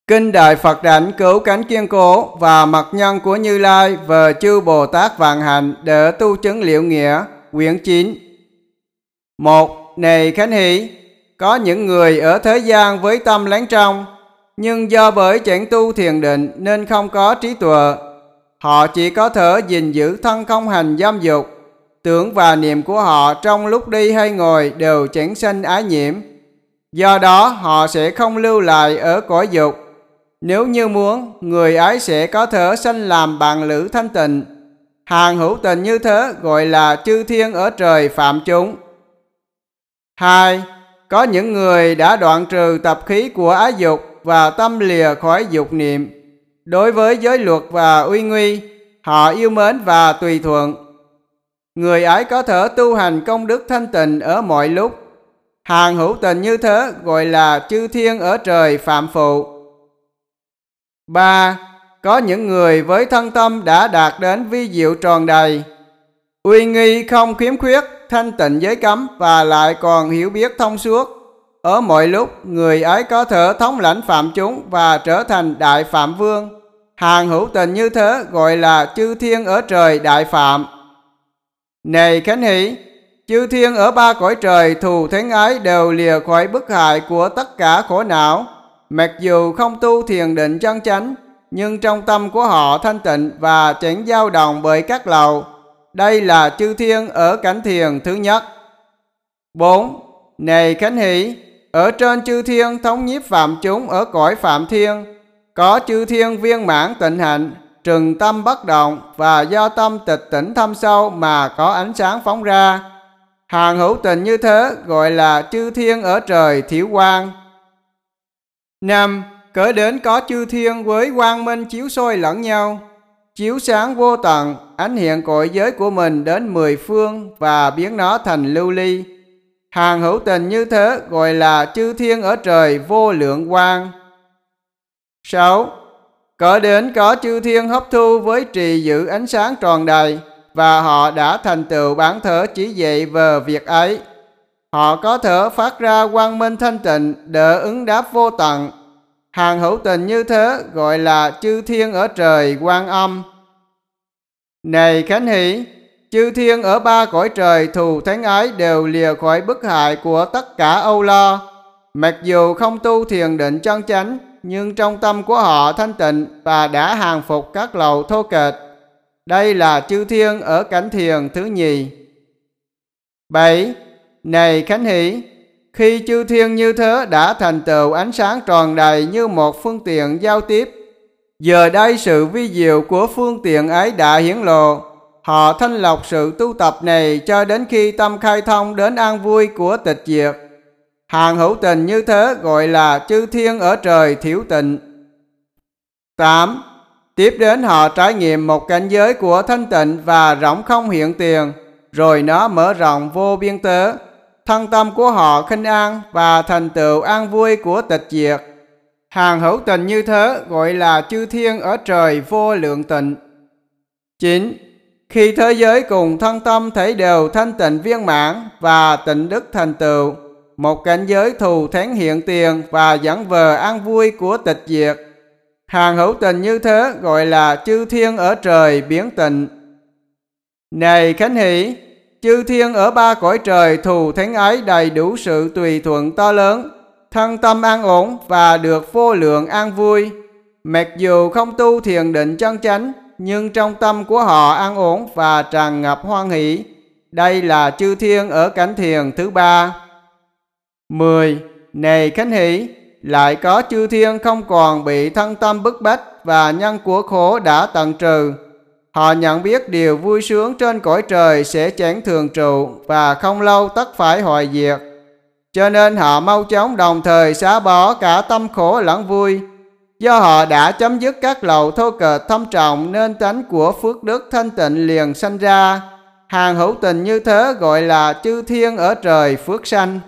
Kinh Đại Phật Đảnh cứu cánh kiên cố và mật nhân của Như Lai và chư Bồ Tát vạn hạnh đỡ tu chứng liệu nghĩa. Quyển 9. 1. Này Khánh Hỷ, có những người ở thế gian với tâm lánh trong, nhưng do bởi chẳng tu thiền định nên không có trí tuệ. Họ chỉ có thể gìn giữ thân không hành dâm dục. Tưởng và niệm của họ trong lúc đi hay ngồi đều chẳng sanh ái nhiễm. Do đó họ sẽ không lưu lại ở cõi dục. Nếu như muốn, người ấy sẽ có thể sanh làm bạn lữ thanh tịnh. Hàng hữu tình như thế gọi là chư thiên ở trời phạm chúng. 2. Có những người đã đoạn trừ tập khí của ái dục và tâm lìa khỏi dục niệm. Đối với giới luật và uy nguy, họ yêu mến và tùy thuận. Người ấy có thể tu hành công đức thanh tịnh ở mọi lúc. Hàng hữu tình như thế gọi là chư thiên ở trời phạm phụ. 3. Có những người với thân tâm đã đạt đến vi diệu tròn đầy, uy nghi không khiếm khuyết, thanh tịnh giới cấm và lại còn hiểu biết thông suốt. Ở mọi lúc, người ấy có thể thống lãnh phạm chúng và trở thành đại phạm vương. Hàng hữu tình như thế gọi là chư thiên ở trời đại phạm. Này Khánh Hỷ, chư thiên ở ba cõi trời thù thánh ái đều lìa khỏi bức hại của tất cả khổ não. Mặc dù không tu thiền định chân chánh, nhưng trong tâm của họ thanh tịnh và chẳng dao động bởi các lậu. Đây là chư thiên ở cảnh thiền thứ nhất. 4. Này Khánh Hỷ, ở trên chư thiên thống nhiếp phạm chúng ở cõi phạm thiên, có chư thiên viên mãn tịnh hạnh, trừng tâm bất động và do tâm tịch tỉnh thâm sâu mà có ánh sáng phóng ra. Hàng hữu tình như thế gọi là chư thiên ở trời thiểu quang. 5. Cỡ đến có chư thiên với quang minh chiếu soi lẫn nhau, chiếu sáng vô tận, ánh hiện cõi giới của mình đến 10 phương và biến nó thành lưu ly. Hàng hữu tình như thế gọi là chư thiên ở trời vô lượng quang. 6. Cỡ đến có chư thiên hấp thu với trì giữ ánh sáng tròn đầy, và họ đã thành tựu bản thể chỉ dạy về việc ấy. Họ có thể phát ra quang minh thanh tịnh để ứng đáp vô tận. Hàng hữu tình như thế gọi là chư thiên ở trời Quan Âm. Này Khánh Hỷ, chư thiên ở ba cõi trời thù thánh ái đều lìa khỏi bức hại của tất cả âu lo. Mặc dù không tu thiền định chân chánh, nhưng trong tâm của họ thanh tịnh và đã hàng phục các lậu thô kệch. Đây là chư thiên ở cảnh thiền thứ nhì. 7. Này Khánh Hỷ, khi chư thiên như thế đã thành tựu ánh sáng tròn đầy như một phương tiện giao tiếp, giờ đây sự vi diệu của phương tiện ấy đã hiển lộ. Họ thanh lọc sự tu tập này cho đến khi tâm khai thông đến an vui của tịch diệt. Hàng hữu tình như thế gọi là chư thiên ở trời thiểu tịnh. 8. Tiếp đến họ trải nghiệm một cảnh giới của thanh tịnh và rỗng không hiện tiền, rồi nó mở rộng vô biên tế. Thân tâm của họ khinh an và thành tựu an vui của tịch diệt. Hàng hữu tình như thế gọi là chư thiên ở trời vô lượng tịnh. 9. Khi thế giới cùng thân tâm thấy đều thanh tịnh viên mãn và tịnh đức thành tựu, một cảnh giới thù thắng hiện tiền và dẫn về an vui của tịch diệt. Hàng hữu tình như thế gọi là chư thiên ở trời biến tịnh. Này Khánh Hỷ, chư thiên ở ba cõi trời thù thánh ấy đầy đủ sự tùy thuận to lớn, thân tâm an ổn và được vô lượng an vui. Mặc dù không tu thiền định chân chánh, nhưng trong tâm của họ an ổn và tràn ngập hoan hỷ. Đây là chư thiên ở cảnh thiền thứ ba. 10. Này Khánh Hỷ, lại có chư thiên không còn bị thân tâm bức bách và nhân của khổ đã tận trừ. Họ nhận biết điều vui sướng trên cõi trời sẽ chẳng thường trụ và không lâu tất phải hoại diệt. Cho nên họ mau chóng đồng thời xả bỏ cả tâm khổ lẫn vui. Do họ đã chấm dứt các lậu thô kệch thâm trọng nên tánh của phước đức thanh tịnh liền sanh ra. Hàng hữu tình như thế gọi là chư thiên ở trời phước sanh.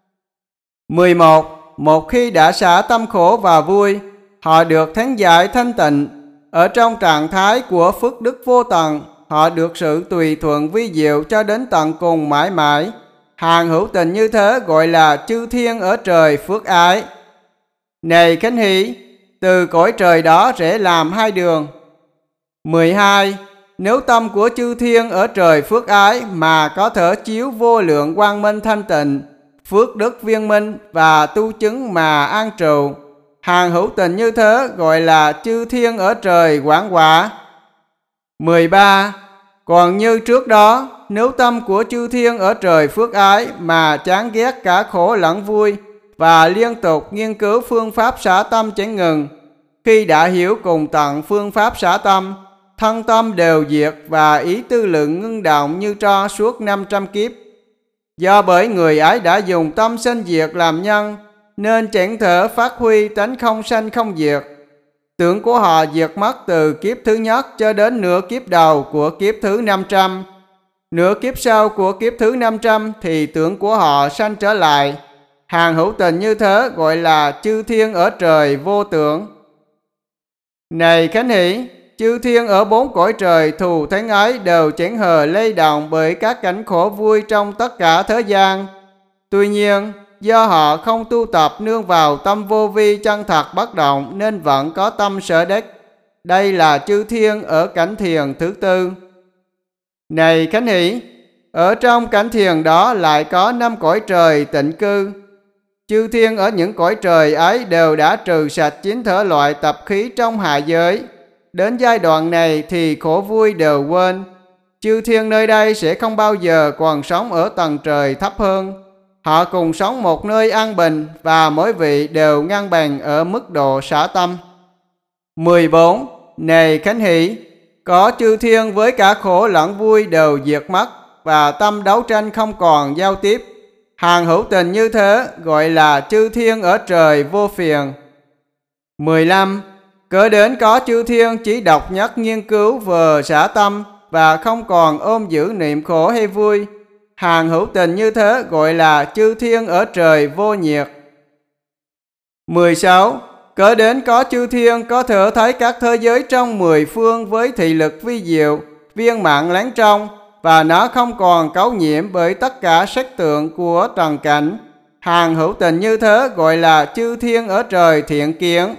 11. Một khi đã xả tâm khổ và vui, họ được thắng giải thanh tịnh. Ở trong trạng thái của phước đức vô tận, họ được sự tùy thuận vi diệu cho đến tận cùng mãi mãi. Hàng hữu tình như thế gọi là chư thiên ở trời phước ái. Này Khánh Hỷ, từ cõi trời đó rẽ làm hai đường. 12. Nếu tâm của chư thiên ở trời phước ái mà có thể chiếu vô lượng quang minh thanh tịnh, phước đức viên minh và tu chứng mà an trụ, hàng hữu tình như thế gọi là chư thiên ở trời quảng quả. 13. Còn như trước đó, nếu tâm của chư thiên ở trời phước ái mà chán ghét cả khổ lẫn vui và liên tục nghiên cứu phương pháp xả tâm chẳng ngừng, khi đã hiểu cùng tận phương pháp xả tâm, thân tâm đều diệt và ý tư lượng ngưng động như tro suốt 500 kiếp. Do bởi người ấy đã dùng tâm sanh diệt làm nhân, nên chẳng thể phát huy tánh không sanh không diệt. Tưởng của họ diệt mất từ kiếp thứ nhất cho đến nửa kiếp đầu của kiếp thứ 500. Nửa kiếp sau của kiếp thứ 500 thì tưởng của họ sanh trở lại. Hàng hữu tình như thế gọi là chư thiên ở trời vô tưởng. Này Khánh Hỷ, chư thiên ở bốn cõi trời thù thánh ấy đều chẳng hề lay động bởi các cảnh khổ vui trong tất cả thế gian. Tuy nhiên, do họ không tu tập nương vào tâm vô vi chân thật bất động nên vẫn có tâm sở đắc. Đây là chư thiên ở cảnh thiền thứ tư. Này Khánh Hỷ, ở trong cảnh thiền đó lại có 5 cõi trời tịnh cư. Chư thiên ở những cõi trời ấy đều đã trừ sạch 9 thể loại tập khí trong hạ giới. Đến giai đoạn này thì khổ vui đều quên. Chư thiên nơi đây sẽ không bao giờ còn sống ở tầng trời thấp hơn. Họ cùng sống một nơi an bình và mỗi vị đều ngang bằng ở mức độ xả tâm. 14. Này Khánh Hỷ, có chư thiên với cả khổ lẫn vui đều diệt mất và tâm đấu tranh không còn giao tiếp. Hàng hữu tình như thế gọi là chư thiên ở trời vô phiền. 15. Cớ đến có chư thiên chỉ độc nhất nghiên cứu về xả tâm và không còn ôm giữ niệm khổ hay vui. Hàng hữu tình như thế gọi là chư thiên ở trời vô nhiệt. 16. Cớ đến có chư thiên có thể thấy các thế giới trong 10 phương với thị lực vi diệu, viên mãn láng trong, và nó không còn cấu nhiễm bởi tất cả sắc tượng của trần cảnh. Hàng hữu tình như thế gọi là chư thiên ở trời thiện kiến.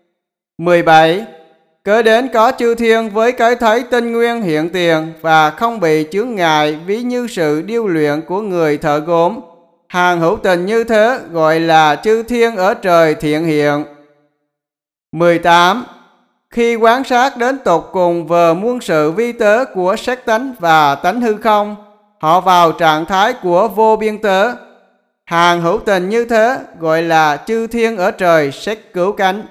17. Cớ đến có chư thiên với cái thấy tinh nguyên hiện tiền và không bị chướng ngại ví như sự điêu luyện của người thợ gốm. Hàng hữu tình như thế gọi là chư thiên ở trời thiện hiện. 18. Khi quan sát đến tột cùng về muôn sự vi tế của sắc tánh và tánh hư không, họ vào trạng thái của vô biên tế. Hàng hữu tình như thế gọi là chư thiên ở trời sắc cứu cánh.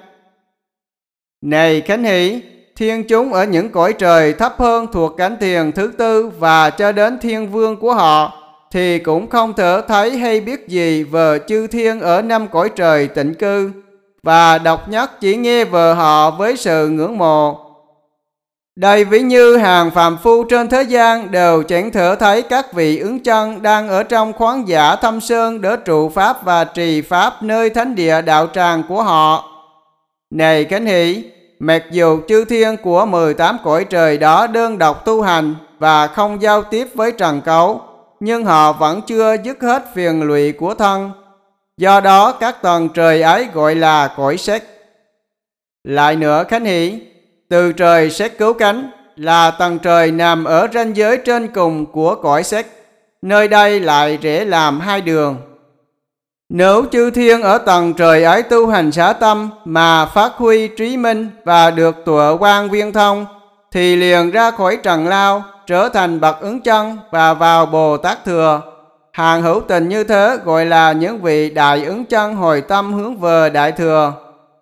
Này Khánh Hỷ, thiên chúng ở những cõi trời thấp hơn thuộc cảnh thiền thứ tư và cho đến thiên vương của họ thì cũng không thể thấy hay biết gì về chư thiên ở 5 cõi trời tịnh cư, và độc nhất chỉ nghe về họ với sự ngưỡng mộ. Đây ví như hàng phàm phu trên thế gian đều chẳng thể thấy các vị ứng chân đang ở trong khoáng giả thâm sơn để trụ pháp và trì pháp nơi thánh địa đạo tràng của họ. Này Khánh Hỷ, mặc dù chư thiên của 18 cõi trời đó đơn độc tu hành và không giao tiếp với trần cấu, nhưng họ vẫn chưa dứt hết phiền lụy của thân. Do đó các tầng trời ấy gọi là cõi sắc. Lại nữa Khánh Hỷ, từ trời sắc cứu cánh là tầng trời nằm ở ranh giới trên cùng của cõi sắc. Nơi đây lại rẽ làm hai đường. Nếu chư thiên ở tầng trời ấy tu hành xả tâm mà phát huy trí minh và được tọa quang viên thông, thì liền ra khỏi trần lao, trở thành bậc ứng chân và vào Bồ Tát thừa. Hàng hữu tình như thế gọi là những vị đại ứng chân hồi tâm hướng về đại thừa.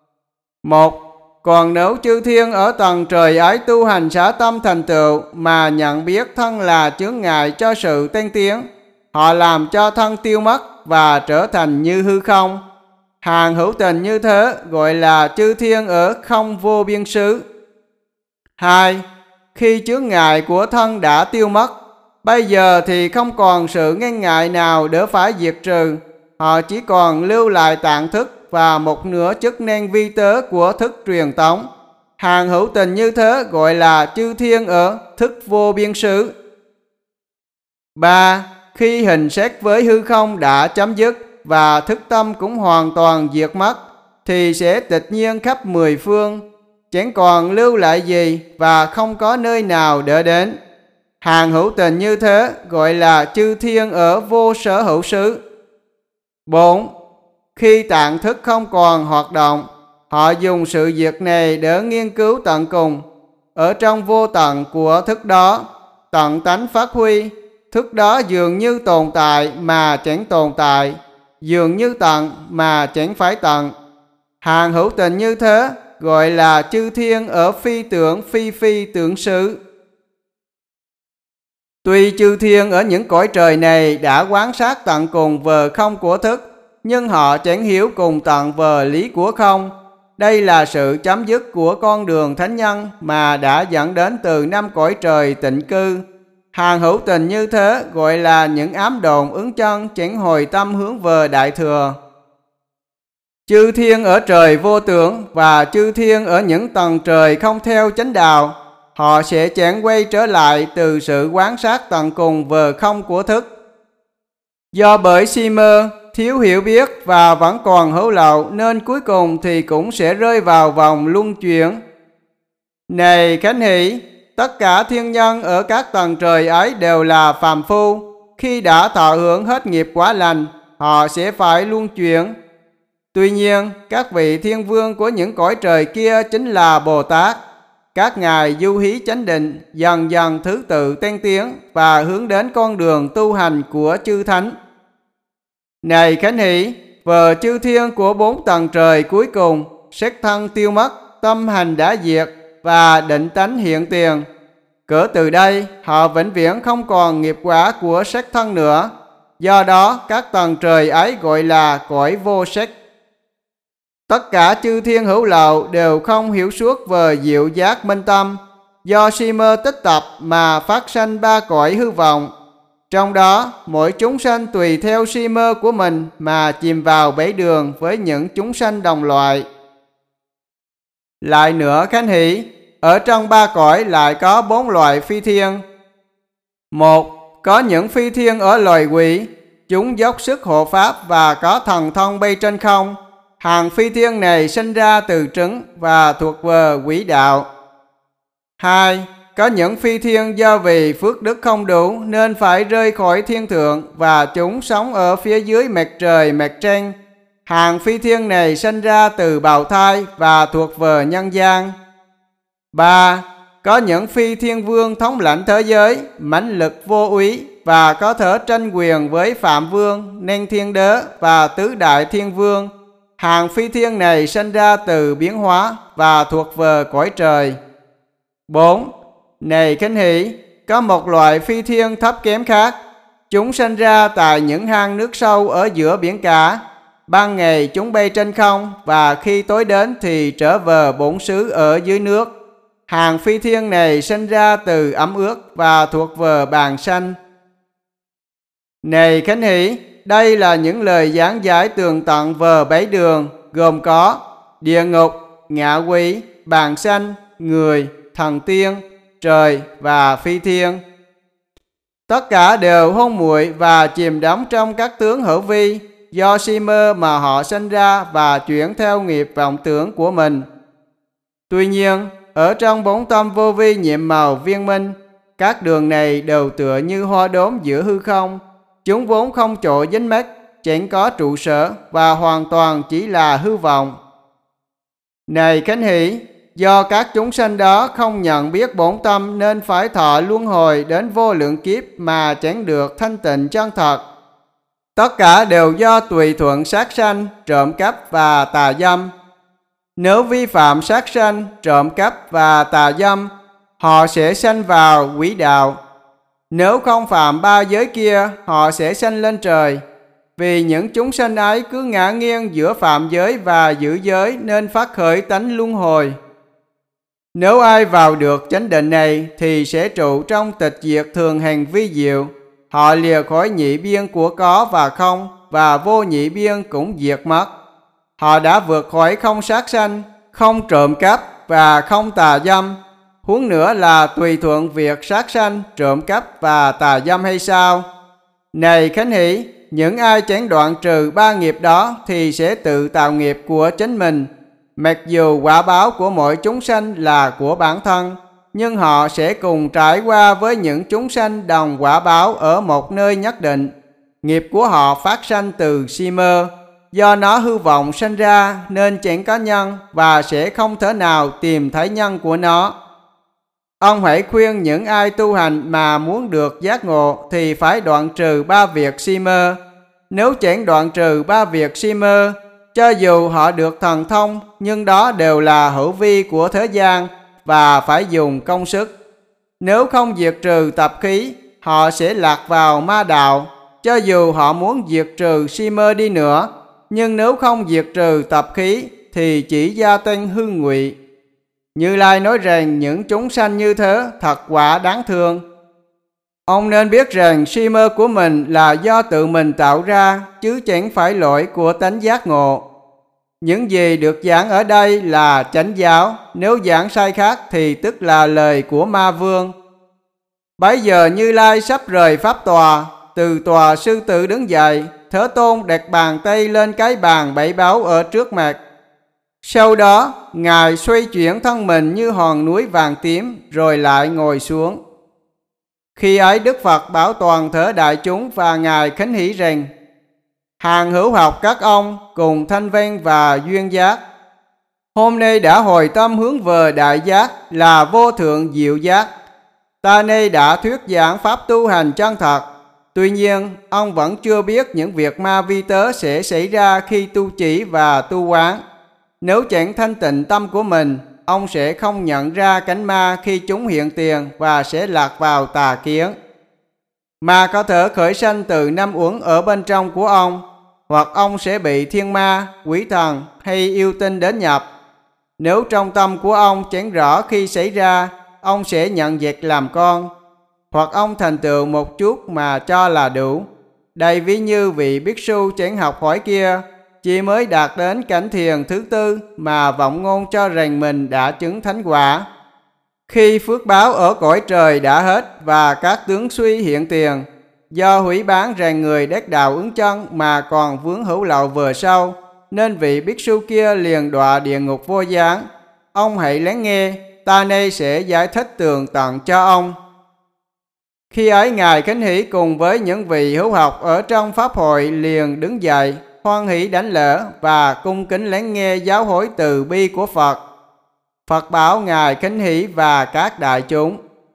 1. Còn nếu chư thiên ở tầng trời ấy tu hành xả tâm thành tựu mà nhận biết thân là chướng ngại cho sự tăng tiến, họ làm cho thân tiêu mất và trở thành như hư không. Hàng hữu tình như thế gọi là chư thiên ở không vô biên xứ. 2. Khi chướng ngại của thân đã tiêu mất, bây giờ thì không còn sự ngăn ngại nào để phải diệt trừ. Họ chỉ còn lưu lại tạng thức và một nửa chức năng vi tế của thức truyền tống. Hàng hữu tình như thế gọi là chư thiên ở thức vô biên xứ. 3. Khi hình sắc với hư không đã chấm dứt và thức tâm cũng hoàn toàn diệt mất, thì sẽ tịch nhiên khắp mười phương, chẳng còn lưu lại gì và không có nơi nào đỡ đến. Hàng hữu tình như thế gọi là chư thiên ở vô sở hữu xứ. 4. Khi tạng thức không còn hoạt động, họ dùng sự việc này để nghiên cứu tận cùng. Ở trong vô tận của thức đó, tận tánh phát huy, thức đó dường như tồn tại mà chẳng tồn tại, dường như tận mà chẳng phải tận. Hàng hữu tình như thế gọi là chư thiên ở phi tưởng phi phi tưởng xứ. Tuy chư thiên ở những cõi trời này đã quán sát tận cùng về không của thức, nhưng họ chẳng hiểu cùng tận về lý của không. Đây là sự chấm dứt của con đường thánh nhân mà đã dẫn đến từ 5 cõi trời tịnh cư. Hàng hữu tình như thế gọi là những ám đồn ứng chân chẳng hồi tâm hướng về Đại Thừa. Chư thiên ở trời vô tưởng và chư thiên ở những tầng trời không theo chánh đạo, họ sẽ chẳng quay trở lại từ sự quán sát tận cùng về không của thức. Do bởi si mê, thiếu hiểu biết và vẫn còn hữu lậu nên cuối cùng thì cũng sẽ rơi vào vòng luân chuyển. Này Khánh Hỷ, tất cả thiên nhân ở các tầng trời ấy đều là phàm phu. Khi đã thọ hưởng hết nghiệp quả lành, họ sẽ phải luân chuyển. Tuy nhiên, các vị thiên vương của những cõi trời kia chính là Bồ Tát. Các ngài du hí chánh định, dần dần thứ tự tăng tiến và hướng đến con đường tu hành của chư thánh. Này Khánh Hỷ, về chư thiên của 4 tầng trời cuối cùng, sắc thân tiêu mất, tâm hành đã diệt và định tánh hiện tiền. Cỡ từ đây, họ vĩnh viễn không còn nghiệp quả của sắc thân nữa. Do đó, các tầng trời ấy gọi là cõi vô sắc. Tất cả chư thiên hữu lậu đều không hiểu suốt về diệu giác minh tâm, do si mê tích tập mà phát sanh 3 cõi hư vọng. Trong đó, mỗi chúng sanh tùy theo si mê của mình mà chìm vào bẫy đường với những chúng sanh đồng loại. Lại nữa Khánh Hỷ, ở trong 3 cõi lại có 4 loại phi thiên. 1. Có những phi thiên ở loài quỷ, chúng dốc sức hộ pháp và có thần thông bay trên không. Hàng phi thiên này sinh ra từ trứng và thuộc về quỷ đạo. 2. Có những phi thiên do vì phước đức không đủ nên phải rơi khỏi thiên thượng và chúng sống ở phía dưới mặt trời mặt trăng. Hàng phi thiên này sinh ra từ bào thai và thuộc về nhân gian. 3. Có những phi thiên vương thống lãnh thế giới, mãnh lực vô úy và có thể tranh quyền với Phạm Vương, Nên Thiên Đế và Tứ Đại Thiên Vương. Hàng phi thiên này sinh ra từ biến hóa và thuộc về cõi trời. 4. Này Khánh Hỷ, có một loại phi thiên thấp kém khác. Chúng sinh ra tại những hang nước sâu ở giữa biển cả. Ban ngày chúng bay trên không và khi tối đến thì trở về bổn xứ ở dưới nước. Hàng phi thiên này sinh ra từ ẩm ướt và thuộc về bàn xanh. Này Khánh Hỷ, đây là những lời giảng giải tường tận về 7 đường, gồm có địa ngục, ngạ quỷ, bàn xanh, người, thần tiên, trời và phi thiên. Tất cả đều hôn muội và chìm đắm trong các tướng hữu vi, do si mê mà họ sinh ra và chuyển theo nghiệp vọng tưởng của mình. Tuy nhiên, ở trong 4 tâm vô vi nhiệm màu viên minh, các đường này đều tựa như hoa đốm giữa hư không. Chúng vốn không chỗ dính mắc, chẳng có trụ sở và hoàn toàn chỉ là hư vọng. Này Khánh Hỷ, do các chúng sanh đó không nhận biết bổn tâm nên phải thọ luân hồi đến vô lượng kiếp mà chẳng được thanh tịnh chân thật. Tất cả đều do tùy thuận sát sanh, trộm cắp và tà dâm. Nếu vi phạm sát sanh, trộm cắp và tà dâm, họ sẽ sanh vào quỷ đạo. Nếu không phạm 3 giới kia, họ sẽ sanh lên trời. Vì những chúng sanh ấy cứ ngã nghiêng giữa phạm giới và giữ giới nên phát khởi tánh luân hồi. Nếu ai vào được chánh định này thì sẽ trụ trong tịch diệt thường hành vi diệu. Họ lìa khỏi nhị biên của có và không, và vô nhị biên cũng diệt mất. Họ đã vượt khỏi không sát sanh, không trộm cắp và không tà dâm. Huống nữa là tùy thuận việc sát sanh, trộm cắp và tà dâm hay sao? Này Khánh Hỷ, những ai chẳng đoạn trừ ba nghiệp đó thì sẽ tự tạo nghiệp của chính mình. Mặc dù quả báo của mỗi chúng sanh là của bản thân, nhưng họ sẽ cùng trải qua với những chúng sanh đồng quả báo ở một nơi nhất định. Nghiệp của họ phát sanh từ si mơ, do nó hư vọng sanh ra nên chẳng có nhân và sẽ không thể nào tìm thấy nhân của nó. Ông hãy khuyên những ai tu hành mà muốn được giác ngộ thì phải đoạn trừ ba việc si mơ. Nếu chẳng đoạn trừ ba việc si mơ, cho dù họ được thần thông, nhưng đó đều là hữu vi của thế gian và phải dùng công sức. Nếu không diệt trừ tập khí, họ sẽ lạc vào ma đạo. Cho dù họ muốn diệt trừ si mơ đi nữa, nhưng nếu không diệt trừ tập khí thì chỉ gia tăng hư ngụy. Như Lai nói rằng những chúng sanh như thế thật quả đáng thương. Ông nên biết rằng si mơ của mình là do tự mình tạo ra, chứ chẳng phải lỗi của tánh giác ngộ. Những gì được giảng ở đây là chánh giáo, nếu giảng sai khác thì tức là lời của ma vương. Bấy giờ Như Lai sắp rời pháp tòa, từ tòa sư tử đứng dậy, Thế Tôn đặt bàn tay lên cái bàn bảy báu ở trước mặt. Sau đó, Ngài xoay chuyển thân mình như hòn núi vàng tím, rồi lại ngồi xuống. Khi ấy Đức Phật bảo toàn thể đại chúng và Ngài khánh hỷ rằng: hàng hữu học các ông cùng thanh văn và duyên giác, hôm nay đã hồi tâm hướng về đại giác là vô thượng diệu giác. Ta nay đã thuyết giảng pháp tu hành chân thật. Tuy nhiên, ông vẫn chưa biết những việc ma vi tế sẽ xảy ra khi tu chỉ và tu quán. Nếu chẳng thanh tịnh tâm của mình, ông sẽ không nhận ra cánh ma khi chúng hiện tiền và sẽ lạc vào tà kiến. Ma có thể khởi sanh từ năm uẩn ở bên trong của ông, hoặc ông sẽ bị thiên ma, quỷ thần hay yêu tinh đến nhập. Nếu trong tâm của ông chẳng rõ khi xảy ra, ông sẽ nhận việc làm con, hoặc ông thành tựu một chút mà cho là đủ. Đây ví như vị Bhikkhu sư chẳng học hỏi kia, chỉ mới đạt đến cảnh thiền thứ tư mà vọng ngôn cho rằng mình đã chứng thánh quả. Khi phước báo ở cõi trời đã hết và các tướng suy hiện tiền, do hủy bán rằng người đắc đạo ứng chân mà còn vướng hữu lậu vừa sau, nên vị Bhikkhu sư kia liền đọa địa ngục vô gián. Ông hãy lắng nghe, ta nay sẽ giải thích tường tận cho ông. Khi ấy Ngài khánh hỷ cùng với những vị hữu học ở trong pháp hội liền đứng dậy, hoan hỷ đánh lễ và cung kính lắng nghe giáo huấn từ bi của Phật. Phật bảo Ngài khánh hỷ và các đại chúng: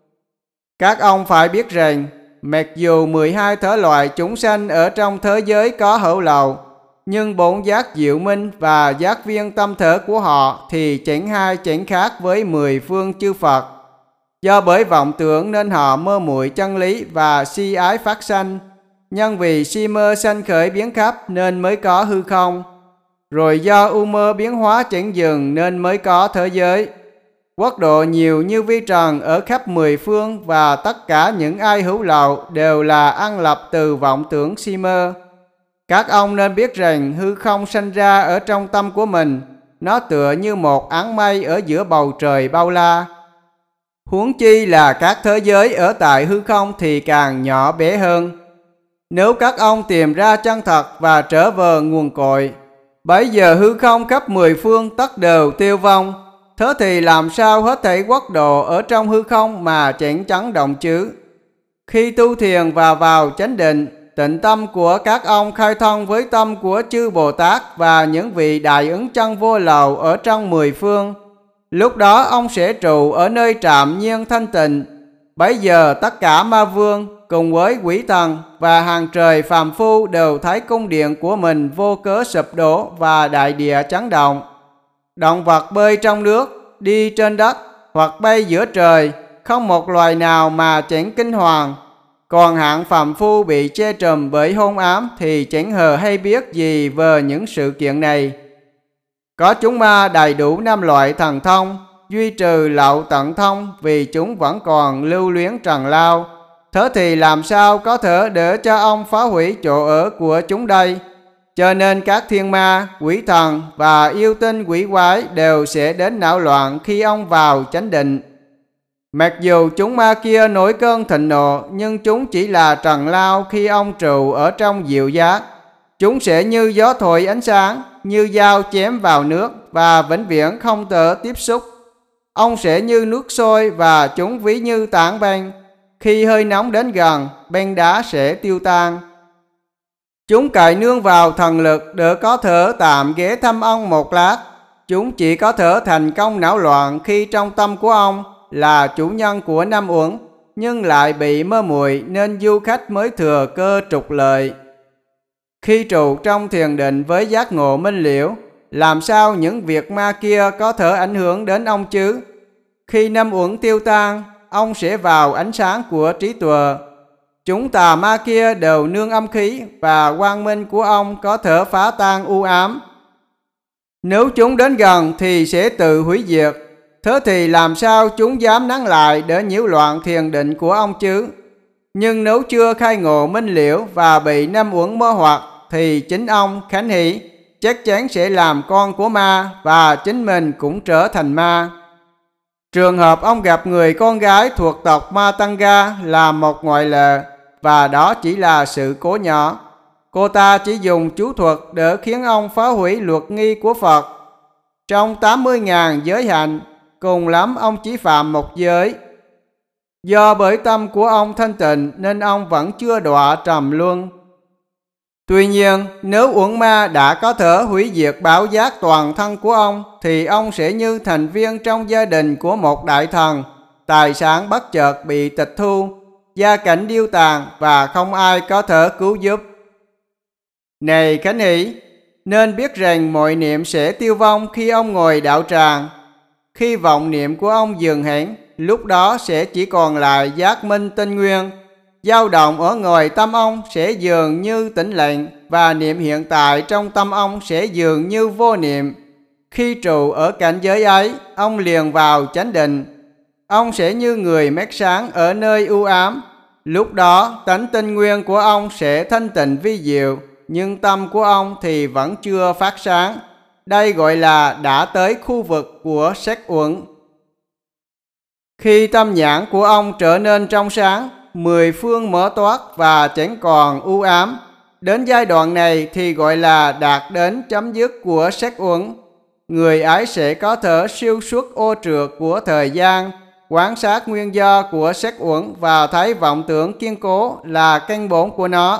các ông phải biết rằng, mặc dù 12 thể loại chúng sanh ở trong thế giới có hữu lậu, nhưng bốn giác diệu minh và giác viên tâm thể của họ thì chẳng hai chẳng khác với 10 phương chư Phật. Do bởi vọng tưởng nên họ mơ muội chân lý và si ái phát sanh. Nhân vì si mơ sanh khởi biến khắp nên mới có hư không. Rồi do u mơ biến hóa chẳng dừng nên mới có thế giới. Quốc độ nhiều như vi trần ở khắp 10 phương, và tất cả những ai hữu lậu đều là ăn lập từ vọng tưởng si mơ. Các ông nên biết rằng hư không sanh ra ở trong tâm của mình, nó tựa như một áng mây ở giữa bầu trời bao la. Huống chi là các thế giới ở tại hư không thì càng nhỏ bé hơn. Nếu các ông tìm ra chân thật và trở về nguồn cội, bấy giờ hư không khắp 10 phương tất đều tiêu vong. Thế thì làm sao hết thảy quốc độ ở trong hư không mà chẳng chấn động chứ? Khi tu thiền và vào chánh định, tịnh tâm của các ông khai thông với tâm của chư Bồ Tát và những vị đại ứng chân vô lậu ở trong 10 phương. Lúc đó ông sẽ trụ ở nơi trạm nhiên thanh tịnh. Bấy giờ tất cả ma vương cùng với quỷ thần và hàng trời phàm phu đều thấy cung điện của mình vô cớ sụp đổ và đại địa chấn động. Động vật bơi trong nước, đi trên đất hoặc bay giữa trời, không một loài nào mà chẳng kinh hoàng. Còn hạng phàm phu bị che trùm bởi hôn ám thì chẳng hề hay biết gì về những sự kiện này. Có chúng ma đầy đủ 5 loại thần thông, duy trừ lậu tận thông vì chúng vẫn còn lưu luyến trần lao. Thế thì làm sao có thể để cho ông phá hủy chỗ ở của chúng đây? Cho nên các thiên ma, quỷ thần và yêu tinh quỷ quái đều sẽ đến não loạn khi ông vào chánh định. Mặc dù chúng ma kia nổi cơn thịnh nộ, nhưng chúng chỉ là trần lao khi ông trụ ở trong diệu giác. Chúng sẽ như gió thổi ánh sáng, như dao chém vào nước và vĩnh viễn không thể tiếp xúc. Ông sẽ như nước sôi và chúng ví như tảng băng. Khi hơi nóng đến gần, băng đá sẽ tiêu tan. Chúng cậy nương vào thần lực để có thể tạm ghé thăm ông một lát. Chúng chỉ có thể thành công náo loạn khi trong tâm của ông là chủ nhân của năm uẩn, nhưng lại bị mơ muội nên du khách mới thừa cơ trục lợi. Khi trụ trong thiền định với giác ngộ minh liễu, làm sao những việc ma kia có thể ảnh hưởng đến ông chứ? Khi năm uẩn tiêu tan, ông sẽ vào ánh sáng của trí tuệ. Chúng tà ma kia đều nương âm khí và quang minh của ông có thể phá tan u ám. Nếu chúng đến gần thì sẽ tự hủy diệt. Thế thì làm sao chúng dám nắng lại để nhiễu loạn thiền định của ông chứ? Nhưng nếu chưa khai ngộ minh liễu và bị năm uẩn mê hoặc, thì chính ông Khánh Hỷ chắc chắn sẽ làm con của ma và chính mình cũng trở thành ma. Trường hợp ông gặp người con gái thuộc tộc Ma Tăng Ga là một ngoại lệ, và đó chỉ là sự cố nhỏ. Cô ta chỉ dùng chú thuật để khiến ông phá hủy luật nghi của Phật. Trong 80.000 giới hạnh, cùng lắm ông chỉ phạm một giới. Do bởi tâm của ông thanh tịnh nên ông vẫn chưa đọa trầm luân. Tuy nhiên, nếu uẩn ma đã có thể hủy diệt báo giác toàn thân của ông, thì ông sẽ như thành viên trong gia đình của một đại thần. Tài sản bất chợt bị tịch thu, gia cảnh điêu tàn và không ai có thể cứu giúp. Này Khánh Hỷ, nên biết rằng mọi niệm sẽ tiêu vong khi ông ngồi đạo tràng. Khi vọng niệm của ông dừng hẳn, lúc đó sẽ chỉ còn lại giác minh tinh nguyên. Dao động ở ngoài tâm ông sẽ dường như tĩnh lặng, và niệm hiện tại trong tâm ông sẽ dường như vô niệm. Khi trụ ở cảnh giới ấy, ông liền vào chánh định. Ông sẽ như người mắt sáng ở nơi u ám. Lúc đó tánh tinh nguyên của ông sẽ thanh tịnh vi diệu, nhưng tâm của ông thì vẫn chưa phát sáng. Đây gọi là đã tới khu vực của sắc uẩn. Khi tâm nhãn của ông trở nên trong sáng, 10 phương mở toát và chẳng còn u ám. Đến giai đoạn này thì gọi là đạt đến chấm dứt của sắc uẩn. Người ấy sẽ có thể siêu xuất ô trượt của thời gian, quan sát nguyên do của sắc uẩn và thấy vọng tưởng kiên cố là căn bổn của nó.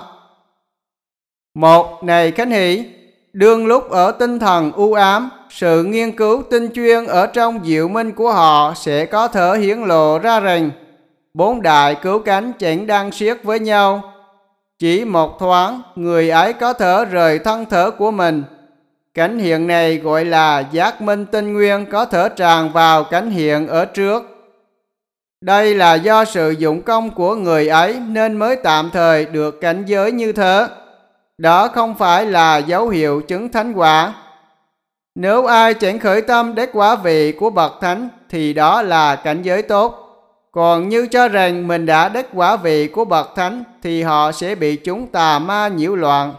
Một, này Khánh Hỷ, đương lúc ở tinh thần u ám, sự nghiên cứu tinh chuyên ở trong diệu minh của họ sẽ có thể hiển lộ ra rằng 4 đại cứu cánh chẳng đang siết với nhau. Chỉ một thoáng, người ấy có thể rời thân thể của mình. Cảnh hiện này gọi là giác minh tinh nguyên có thể tràn vào cảnh hiện ở trước. Đây là do sự dụng công của người ấy nên mới tạm thời được cảnh giới như thế. Đó không phải là dấu hiệu chứng thánh quả. Nếu ai chẳng khởi tâm đắc quả vị của bậc thánh thì đó là cảnh giới tốt. Còn như cho rằng mình đã đắc quả vị của bậc thánh thì họ sẽ bị chúng tà ma nhiễu loạn.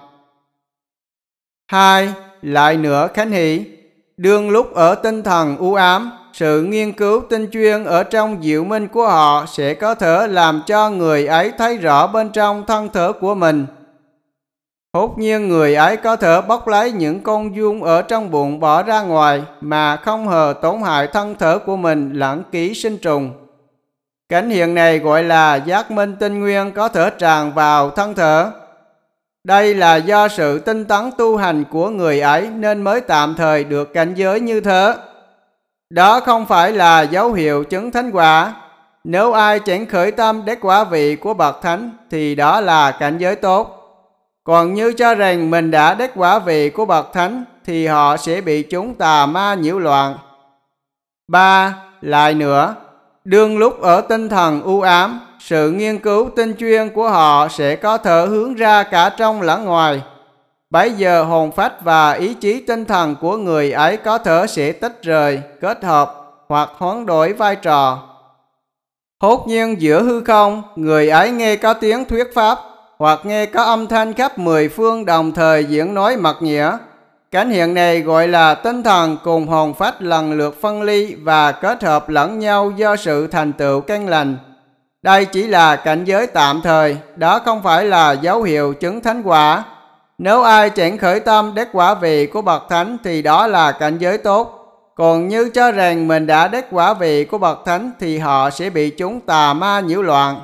2. Lại nữa Khánh Hỷ, đương lúc ở tinh thần u ám, sự nghiên cứu tinh chuyên ở trong diệu minh của họ sẽ có thể làm cho người ấy thấy rõ bên trong thân thể của mình. Hốt nhiên người ấy có thể bóc lấy những con giun ở trong bụng bỏ ra ngoài mà không hề tổn hại thân thể của mình lẫn ký sinh trùng. Cảnh hiện này gọi là giác minh tinh nguyên có thể tràn vào thân thể. Đây là do sự tinh tấn tu hành của người ấy nên mới tạm thời được cảnh giới như thế. Đó không phải là dấu hiệu chứng thánh quả. Nếu ai chẳng khởi tâm đắc quả vị của bậc thánh thì đó là cảnh giới tốt. Còn như cho rằng mình đã đắc quả vị của bậc thánh thì họ sẽ bị chúng tà ma nhiễu loạn. 3. Lại nữa, đương lúc ở tinh thần u ám, sự nghiên cứu tinh chuyên của họ sẽ có thể hướng ra cả trong lẫn ngoài. Bấy giờ hồn phách và ý chí tinh thần của người ấy có thể sẽ tách rời, kết hợp hoặc hoán đổi vai trò. Hốt nhiên giữa hư không, người ấy nghe có tiếng thuyết pháp hoặc nghe có âm thanh khắp 10 phương đồng thời diễn nói mật nghĩa. Cảnh hiện này gọi là tinh thần cùng hồn phách lần lượt phân ly và kết hợp lẫn nhau do sự thành tựu căn lành. Đây chỉ là cảnh giới tạm thời, đó không phải là dấu hiệu chứng thánh quả. Nếu ai chẳng khởi tâm đắc quả vị của bậc thánh thì đó là cảnh giới tốt. Còn như cho rằng mình đã đắc quả vị của bậc thánh thì họ sẽ bị chúng tà ma nhiễu loạn.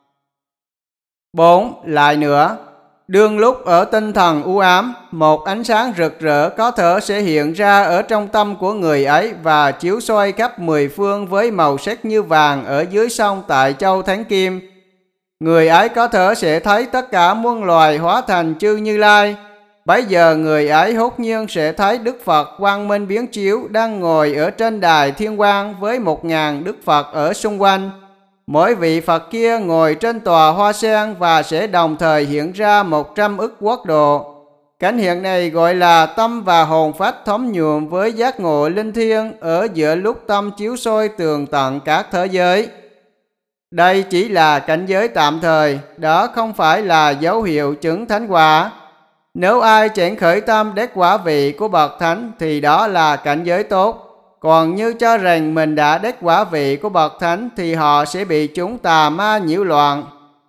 4. Lại nữa, đương lúc ở tinh thần u ám, một ánh sáng rực rỡ có thể sẽ hiện ra ở trong tâm của người ấy và chiếu soi khắp 10 phương với màu sắc như vàng ở dưới sông tại châu Thánh Kim. Người ấy có thể sẽ thấy tất cả muôn loài hóa thành chư Như Lai. Bấy giờ người ấy hốt nhiên sẽ thấy Đức Phật quang minh biến chiếu đang ngồi ở trên đài thiên quang với 1000 Đức Phật ở xung quanh. Mỗi vị Phật kia ngồi trên tòa hoa sen và sẽ đồng thời hiện ra 100 ức quốc độ. Cảnh hiện này gọi là tâm và hồn phách thống nhuộm với giác ngộ linh thiêng ở giữa lúc tâm chiếu soi tường tận các thế giới. Đây chỉ là cảnh giới tạm thời, đó không phải là dấu hiệu chứng thánh quả. Nếu ai chẳng khởi tâm đắc quả vị của bậc thánh thì đó là cảnh giới tốt. Còn như cho rằng mình đã đắc quả vị của bậc thánh thì họ sẽ bị chúng tà ma nhiễu loạn.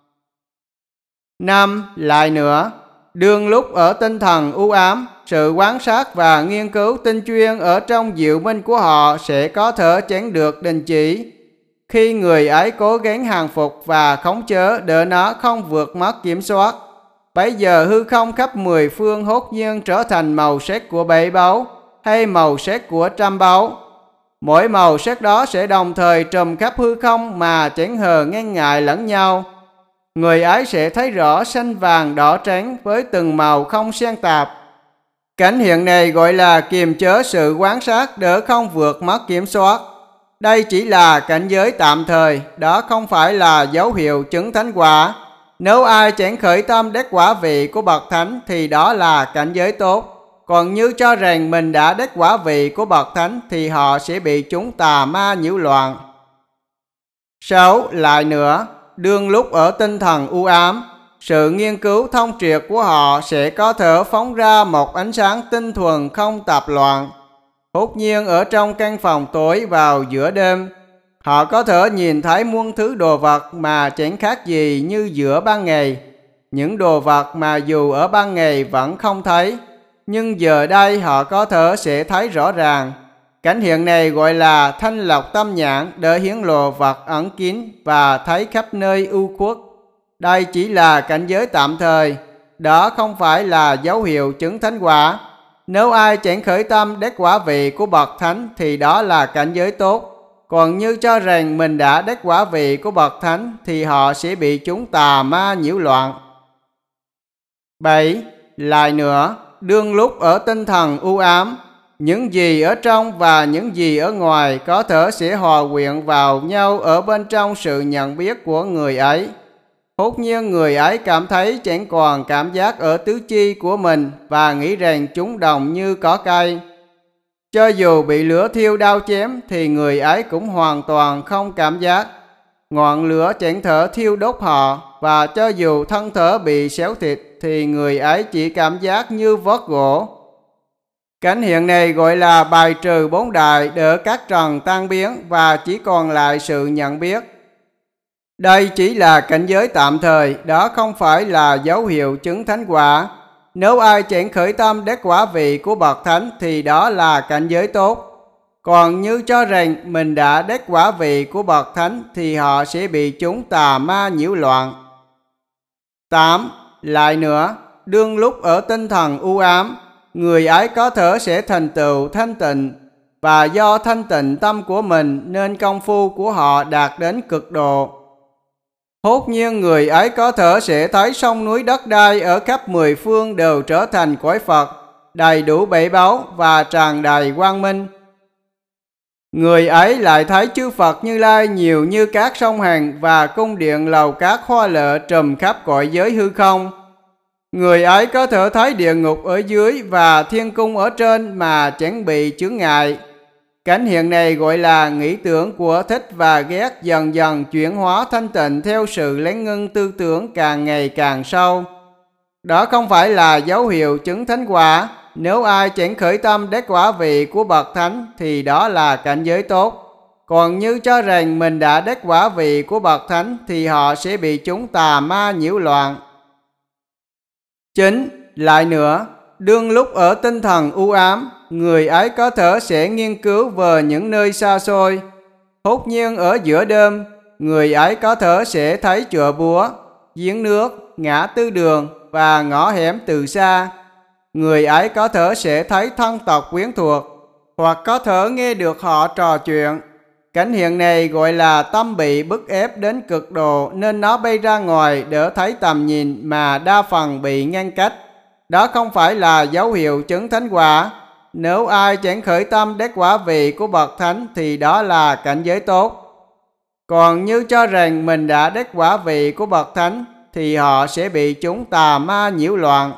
5. Lại nữa, đương lúc ở tinh thần u ám, sự quan sát và nghiên cứu tinh chuyên ở trong diệu minh của họ sẽ có thể tránh được đình chỉ. Khi người ấy cố gắng hàng phục và khống chế để nó không vượt mất kiểm soát, bấy giờ hư không khắp 10 phương hốt nhiên trở thành màu sắc của 7 báu hay màu sắc của 100 báu. Mỗi màu sắc đó sẽ đồng thời trùm khắp hư không mà chẳng hờ ngăn ngại lẫn nhau. Người ấy sẽ thấy rõ xanh vàng đỏ trắng với từng màu không xen tạp. Cảnh hiện này gọi là kiềm chế sự quan sát để không vượt mất kiểm soát. Đây chỉ là cảnh giới tạm thời, đó không phải là dấu hiệu chứng thánh quả. Nếu ai chẳng khởi tâm đắc quả vị của bậc thánh thì đó là cảnh giới tốt. Còn như cho rằng mình đã đắc quả vị của bậc thánh thì họ sẽ bị chúng tà ma nhiễu loạn. 6. Lại nữa, đương lúc ở tinh thần u ám, sự nghiên cứu thông triệt của họ sẽ có thể phóng ra một ánh sáng tinh thuần không tạp loạn. Hốt nhiên ở trong căn phòng tối vào giữa đêm, họ có thể nhìn thấy muôn thứ đồ vật mà chẳng khác gì như giữa ban ngày. Những đồ vật mà dù ở ban ngày vẫn không thấy, nhưng giờ đây họ có thể sẽ thấy rõ ràng. Cảnh hiện này gọi là thanh lọc tâm nhãn để hiển lộ vật ẩn kín và thấy khắp nơi ưu khuất. Đây chỉ là cảnh giới tạm thời, đó không phải là dấu hiệu chứng thánh quả. Nếu ai chẳng khởi tâm đắc quả vị của bậc thánh thì đó là cảnh giới tốt. Còn như cho rằng mình đã đắc quả vị của bậc thánh thì họ sẽ bị chúng tà ma nhiễu loạn. 7. Lại nữa, đương lúc ở tinh thần u ám, những gì ở trong và những gì ở ngoài có thể sẽ hòa quyện vào nhau ở bên trong sự nhận biết của người ấy. Hốt nhiên người ấy cảm thấy chẳng còn cảm giác ở tứ chi của mình và nghĩ rằng chúng đồng như cỏ cây. Cho dù bị lửa thiêu đao chém thì người ấy cũng hoàn toàn không cảm giác. Ngọn lửa chẳng thể thiêu đốt họ, và cho dù thân thể bị xéo thịt thì người ấy chỉ cảm giác như vót gỗ. Cảnh hiện này gọi là bài trừ 4 đại để các trần tan biến và chỉ còn lại sự nhận biết. Đây chỉ là cảnh giới tạm thời, đó không phải là dấu hiệu chứng thánh quả. Nếu ai chẳng khởi tâm đắc quả vị của bậc thánh thì đó là cảnh giới tốt. Còn như cho rằng mình đã đắc quả vị của bậc thánh thì họ sẽ bị chúng tà ma nhiễu loạn. 8. Lại nữa, đương lúc ở tinh thần u ám, người ấy có thể sẽ thành tựu thanh tịnh, và do thanh tịnh tâm của mình nên công phu của họ đạt đến cực độ. Hốt nhiên người ấy có thể sẽ thấy sông núi đất đai ở khắp 10 phương đều trở thành cõi Phật, đầy đủ bảy báu và tràn đầy quang minh. Người ấy lại thấy chư Phật Như Lai nhiều như các sông Hằng và cung điện lầu cát hoa lệ trùm khắp cõi giới hư không. Người ấy có thể thấy địa ngục ở dưới và thiên cung ở trên mà chẳng bị chướng ngại. Cảnh hiện này gọi là nghĩ tưởng của thích và ghét dần dần chuyển hóa thanh tịnh theo sự lén ngưng tư tưởng càng ngày càng sâu. Đó không phải là dấu hiệu chứng thánh quả, nếu ai chẳng khởi tâm đắc quả vị của bậc thánh thì đó là cảnh giới tốt. Còn như cho rằng mình đã đắc quả vị của bậc thánh thì họ sẽ bị chúng tà ma nhiễu loạn. 9. Lại nữa, đương lúc ở tinh thần u ám, người ấy có thể sẽ nghiên cứu về những nơi xa xôi. Hốt nhiên ở giữa đêm, người ấy có thể sẽ thấy chùa búa, giếng nước, ngã tư đường và ngõ hẻm từ xa. Người ấy có thể sẽ thấy thân tộc quyến thuộc, hoặc có thể nghe được họ trò chuyện. Cảnh hiện này gọi là tâm bị bức ép đến cực độ nên nó bay ra ngoài để thấy tầm nhìn mà đa phần bị ngăn cách. Đó không phải là dấu hiệu chứng thánh quả. Nếu ai chẳng khởi tâm đắc quả vị của bậc thánh thì đó là cảnh giới tốt. Còn như cho rằng mình đã đắc quả vị của bậc thánh thì họ sẽ bị chúng tà ma nhiễu loạn.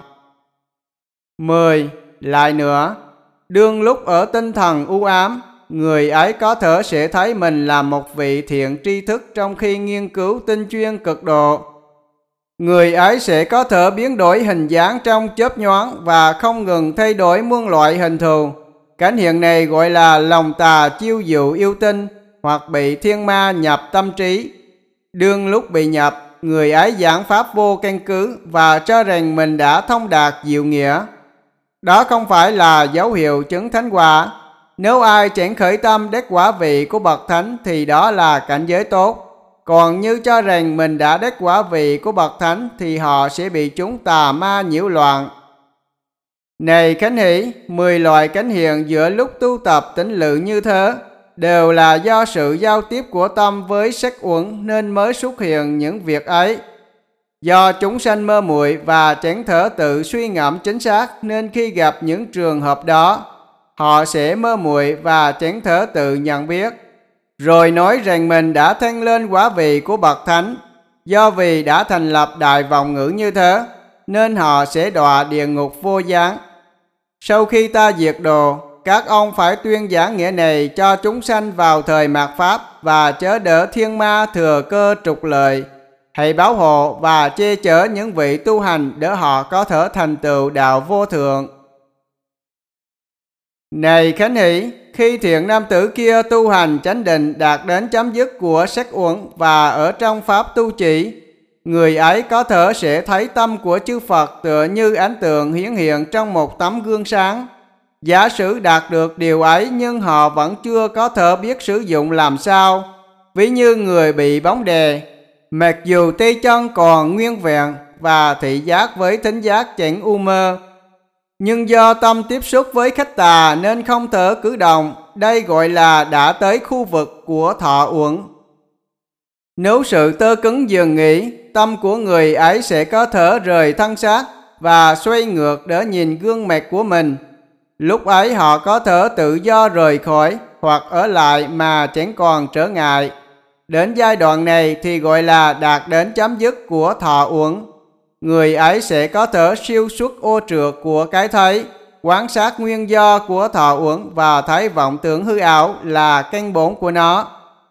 10. Lại nữa, đương lúc ở tinh thần u ám, người ấy có thể sẽ thấy mình là một vị thiện tri thức trong khi nghiên cứu tinh chuyên cực độ. Người ấy sẽ có thể biến đổi hình dáng trong chớp nhoáng và không ngừng thay đổi muôn loại hình thù. Cảnh hiện này gọi là lòng tà chiêu dụ yêu tinh hoặc bị thiên ma nhập tâm trí. Đương lúc bị nhập, người ấy giảng pháp vô căn cứ và cho rằng mình đã thông đạt diệu nghĩa. Đó không phải là dấu hiệu chứng thánh quả. Nếu ai chẳng khởi tâm đắc quả vị của bậc thánh thì đó là cảnh giới tốt. Còn như cho rằng mình đã đắc quả vị của bậc thánh thì họ sẽ bị chúng tà ma nhiễu loạn. Này Khánh Hỷ, 10 loại cảnh hiện giữa lúc tu tập tĩnh lự như thế đều là do sự giao tiếp của tâm với sắc uẩn nên mới xuất hiện những việc ấy. Do chúng sanh mơ muội và chẳng thể tự suy ngẫm chính xác nên khi gặp những trường hợp đó, họ sẽ mơ muội và chẳng thể tự nhận biết, rồi nói rằng mình đã thăng lên quả vị của bậc thánh. Do vì đã thành lập đại vọng ngữ như thế, nên họ sẽ đọa địa ngục vô gián. Sau khi ta diệt độ, các ông phải tuyên giảng nghĩa này cho chúng sanh vào thời mạt Pháp và chớ đỡ thiên ma thừa cơ trục lợi. Hãy bảo hộ và che chở những vị tu hành để họ có thể thành tựu đạo vô thượng. Này Khánh Hỷ, khi thiện nam tử kia tu hành chánh định đạt đến chấm dứt của sắc uẩn và ở trong pháp tu chỉ, người ấy có thể sẽ thấy tâm của chư Phật tựa như ánh tượng hiển hiện trong một tấm gương sáng. Giả sử đạt được điều ấy nhưng họ vẫn chưa có thể biết sử dụng làm sao. Ví như người bị bóng đè, mặc dù tay chân còn nguyên vẹn và thị giác với thính giác chẳng u mơ, nhưng do tâm tiếp xúc với khách tà nên không thể cử động. Đây gọi là đã tới khu vực của thọ uẩn. Nếu sự tơ cứng dừng nghỉ, tâm của người ấy sẽ có thể rời thân xác và xoay ngược để nhìn gương mặt của mình. Lúc ấy họ có thể tự do rời khỏi hoặc ở lại mà chẳng còn trở ngại. Đến giai đoạn này thì gọi là đạt đến chấm dứt của thọ uẩn. Người ấy sẽ có thể siêu xuất ô trượt của cái thấy, quan sát nguyên do của thọ uẩn và thấy vọng tưởng hư ảo là căn bổn của nó.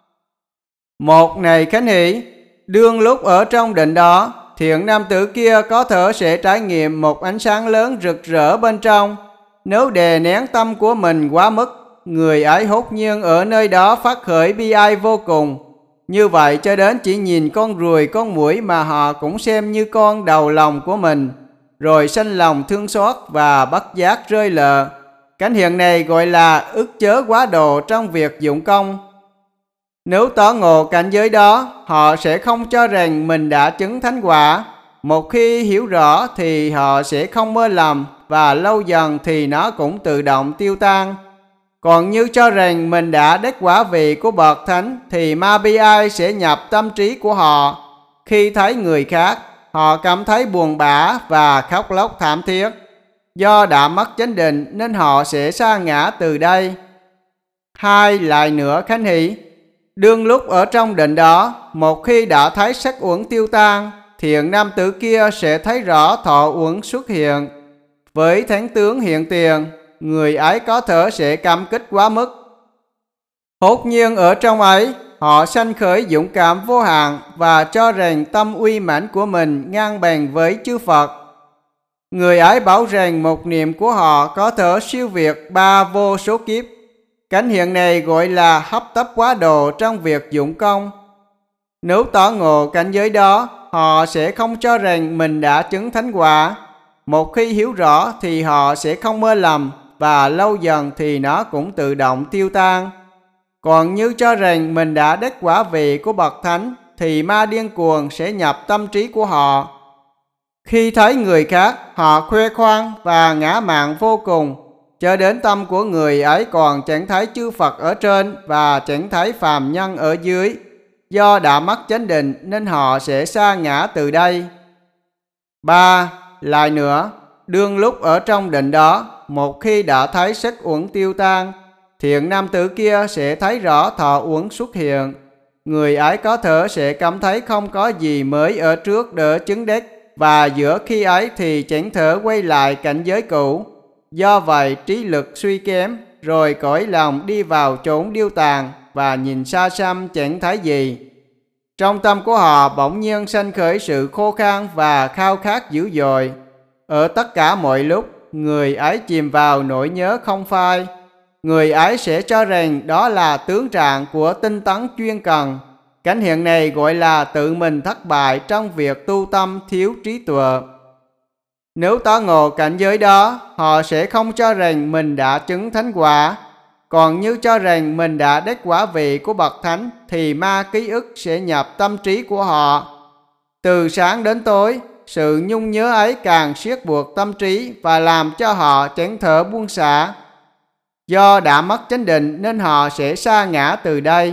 Một này Khánh Hỷ, đương lúc ở trong định đó, thiện nam tử kia có thể sẽ trải nghiệm một ánh sáng lớn rực rỡ bên trong. Nếu đè nén tâm của mình quá mức, người ấy hốt nhiên ở nơi đó phát khởi bi ai vô cùng. Như vậy cho đến chỉ nhìn con ruồi con muỗi mà họ cũng xem như con đầu lòng của mình, rồi sanh lòng thương xót và bất giác rơi lệ. Cảnh hiện này gọi là ức chớ quá độ trong việc dụng công. Nếu tỏ ngộ cảnh giới đó, họ sẽ không cho rằng mình đã chứng thánh quả. Một khi hiểu rõ thì họ sẽ không mơ lầm và lâu dần thì nó cũng tự động tiêu tan. Còn như cho rằng mình đã đắc quả vị của bậc thánh thì ma bi ai sẽ nhập tâm trí của họ. Khi thấy người khác, họ cảm thấy buồn bã và khóc lóc thảm thiết. Do đã mất chánh định nên họ sẽ sa ngã từ đây. 2. Lại nữa Khánh Hỷ, đương lúc ở trong định đó, một khi đã thấy sắc uẩn tiêu tan, thiện nam tử kia sẽ thấy rõ thọ uẩn xuất hiện. Với thánh tướng hiện tiền, người ấy có thể sẽ cảm kích quá mức. Hốt nhiên ở trong ấy, họ sanh khởi dũng cảm vô hạn và cho rằng tâm uy mãnh của mình ngang bằng với chư Phật. Người ấy bảo rằng một niệm của họ có thể siêu việt 3 vô số kiếp. Cảnh hiện này gọi là hấp tấp quá độ trong việc dụng công. Nếu tỏ ngộ cảnh giới đó, họ sẽ không cho rằng mình đã chứng thánh quả. Một khi hiểu rõ thì họ sẽ không mơ lầm, và lâu dần thì nó cũng tự động tiêu tan. Còn như cho rằng mình đã đắc quả vị của bậc thánh thì ma điên cuồng sẽ nhập tâm trí của họ. Khi thấy người khác, họ khoe khoang và ngã mạn vô cùng, cho đến tâm của người ấy còn chẳng thấy chư Phật ở trên và chẳng thấy phàm nhân ở dưới. Do đã mất chánh định nên họ sẽ sa ngã từ đây. 3. Lại nữa, đương lúc ở trong định đó, một khi đã thấy sắc uẩn tiêu tan, thiện nam tử kia sẽ thấy rõ thọ uẩn xuất hiện. Người ấy có thể sẽ cảm thấy không có gì mới ở trước để chứng đắc, và giữa khi ấy thì chẳng thể quay lại cảnh giới cũ. Do vậy trí lực suy kém, rồi cõi lòng đi vào chốn điêu tàn và nhìn xa xăm chẳng thấy gì. Trong tâm của họ bỗng nhiên sanh khởi sự khô khan và khao khát dữ dội. Ở tất cả mọi lúc, người ấy chìm vào nỗi nhớ không phai. Người ấy sẽ cho rằng đó là tướng trạng của tinh tấn chuyên cần. Cảnh hiện này gọi là tự mình thất bại trong việc tu tâm thiếu trí tuệ. Nếu tỏ ngộ cảnh giới đó, họ sẽ không cho rằng mình đã chứng thánh quả. Còn như cho rằng mình đã đắc quả vị của bậc thánh thì ma ký ức sẽ nhập tâm trí của họ. Từ sáng đến tối, sự nhung nhớ ấy càng siết buộc tâm trí và làm cho họ chẳng thể buông xả. Do đã mất chánh định nên họ sẽ sa ngã từ đây.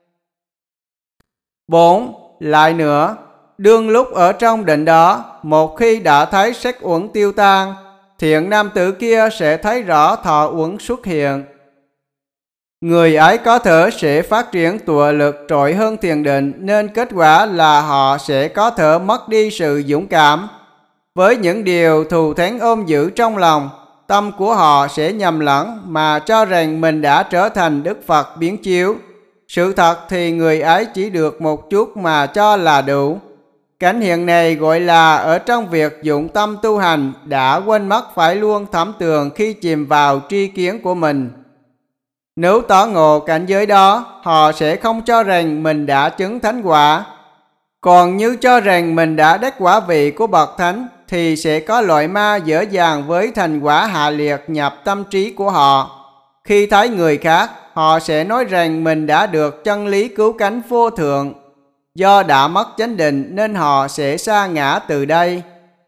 4. Lại nữa, đương lúc ở trong định đó, một khi đã thấy sắc uẩn tiêu tan, thiện nam tử kia sẽ thấy rõ thọ uẩn xuất hiện. Người ấy có thể sẽ phát triển tuệ lực trội hơn thiền định, nên kết quả là họ sẽ có thể mất đi sự dũng cảm. Với những điều thù thắng ôm giữ trong lòng, tâm của họ sẽ nhầm lẫn mà cho rằng mình đã trở thành Đức Phật biến chiếu. Sự thật thì người ấy chỉ được một chút mà cho là đủ. Cảnh hiện này gọi là ở trong việc dụng tâm tu hành đã quên mất phải luôn thẩm tường khi chìm vào tri kiến của mình. Nếu tỏ ngộ cảnh giới đó, họ sẽ không cho rằng mình đã chứng thánh quả. Còn như cho rằng mình đã đắc quả vị của bậc thánh thì sẽ có loại ma dễ dàng với thành quả hạ liệt nhập tâm trí của họ. Khi thấy người khác, họ sẽ nói rằng mình đã được chân lý cứu cánh vô thượng. Do đã mất chánh định nên họ sẽ sa ngã từ đây.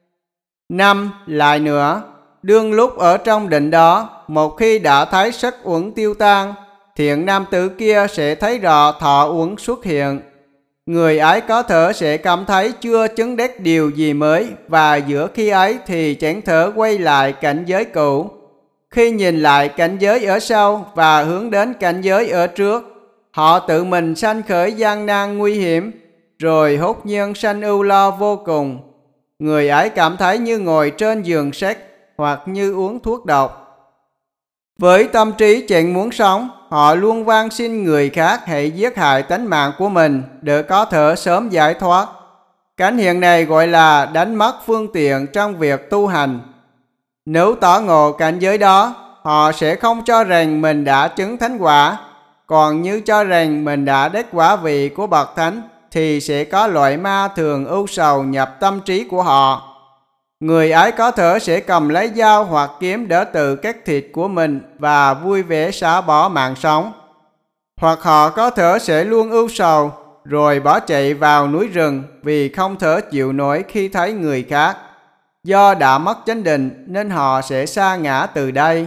5. Lại nữa, đương lúc ở trong định đó, một khi đã thấy sắc uẩn tiêu tan, thiện nam tử kia sẽ thấy rõ thọ uẩn xuất hiện. Người ấy có thể sẽ cảm thấy chưa chứng đắc điều gì mới, và giữa khi ấy thì chẳng thể quay lại cảnh giới cũ. Khi nhìn lại cảnh giới ở sau và hướng đến cảnh giới ở trước, họ tự mình sanh khởi gian nan nguy hiểm, rồi hốt nhiên sanh ưu lo vô cùng. Người ấy cảm thấy như ngồi trên giường sắt hoặc như uống thuốc độc. Với tâm trí chẳng muốn sống, họ luôn van xin người khác hãy giết hại tánh mạng của mình để có thể sớm giải thoát. Cảnh hiện này gọi là đánh mất phương tiện trong việc tu hành. Nếu tỏ ngộ cảnh giới đó, họ sẽ không cho rằng mình đã chứng thánh quả. Còn như cho rằng mình đã đắc quả vị của bậc thánh thì sẽ có loại ma thường ưu sầu nhập tâm trí của họ. Người ấy có thể sẽ cầm lấy dao hoặc kiếm để tự cắt thịt của mình và vui vẻ xả bỏ mạng sống. Hoặc họ có thể sẽ luôn ưu sầu rồi bỏ chạy vào núi rừng vì không thể chịu nổi khi thấy người khác. Do đã mất chánh định nên họ sẽ sa ngã từ đây.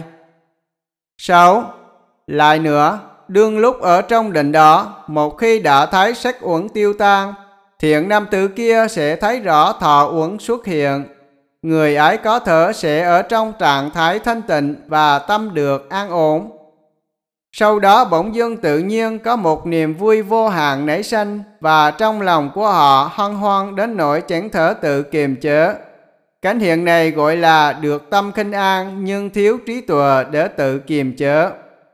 6. Lại nữa, đương lúc ở trong định đó, một khi đã thấy sắc uẩn tiêu tan, thiện nam tử kia sẽ thấy rõ thọ uẩn xuất hiện. Người ấy có thể sẽ ở trong trạng thái thanh tịnh và tâm được an ổn. Sau đó bỗng dưng tự nhiên có một niềm vui vô hạn nảy sanh, và trong lòng của họ hân hoan đến nỗi chẳng thể tự kiềm chế. Cảnh hiện này gọi là được tâm khinh an nhưng thiếu trí tuệ để tự kiềm chế.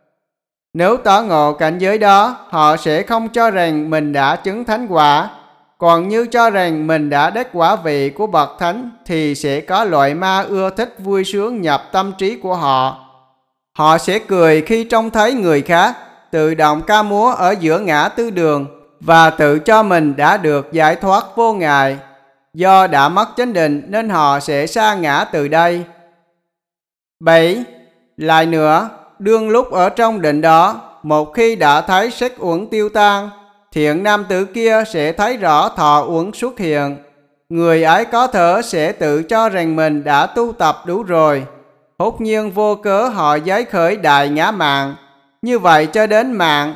Nếu tỏ ngộ cảnh giới đó, họ sẽ không cho rằng mình đã chứng thánh quả. Còn như cho rằng mình đã đắc quả vị của bậc thánh thì sẽ có loại ma ưa thích vui sướng nhập tâm trí của họ. Họ sẽ cười khi trông thấy người khác tự động ca múa ở giữa ngã tư đường và tự cho mình đã được giải thoát vô ngại. Do đã mất chánh định nên họ sẽ sa ngã từ đây. 7. Lại nữa, đương lúc ở trong định đó, một khi đã thấy sắc uẩn tiêu tan, thiện nam tử kia sẽ thấy rõ thọ uẩn xuất hiện. Người ấy có thể sẽ tự cho rằng mình đã tu tập đủ rồi. Hốt nhiên vô cớ họ giấy khởi đại ngã mạn. Như vậy cho đến mạng,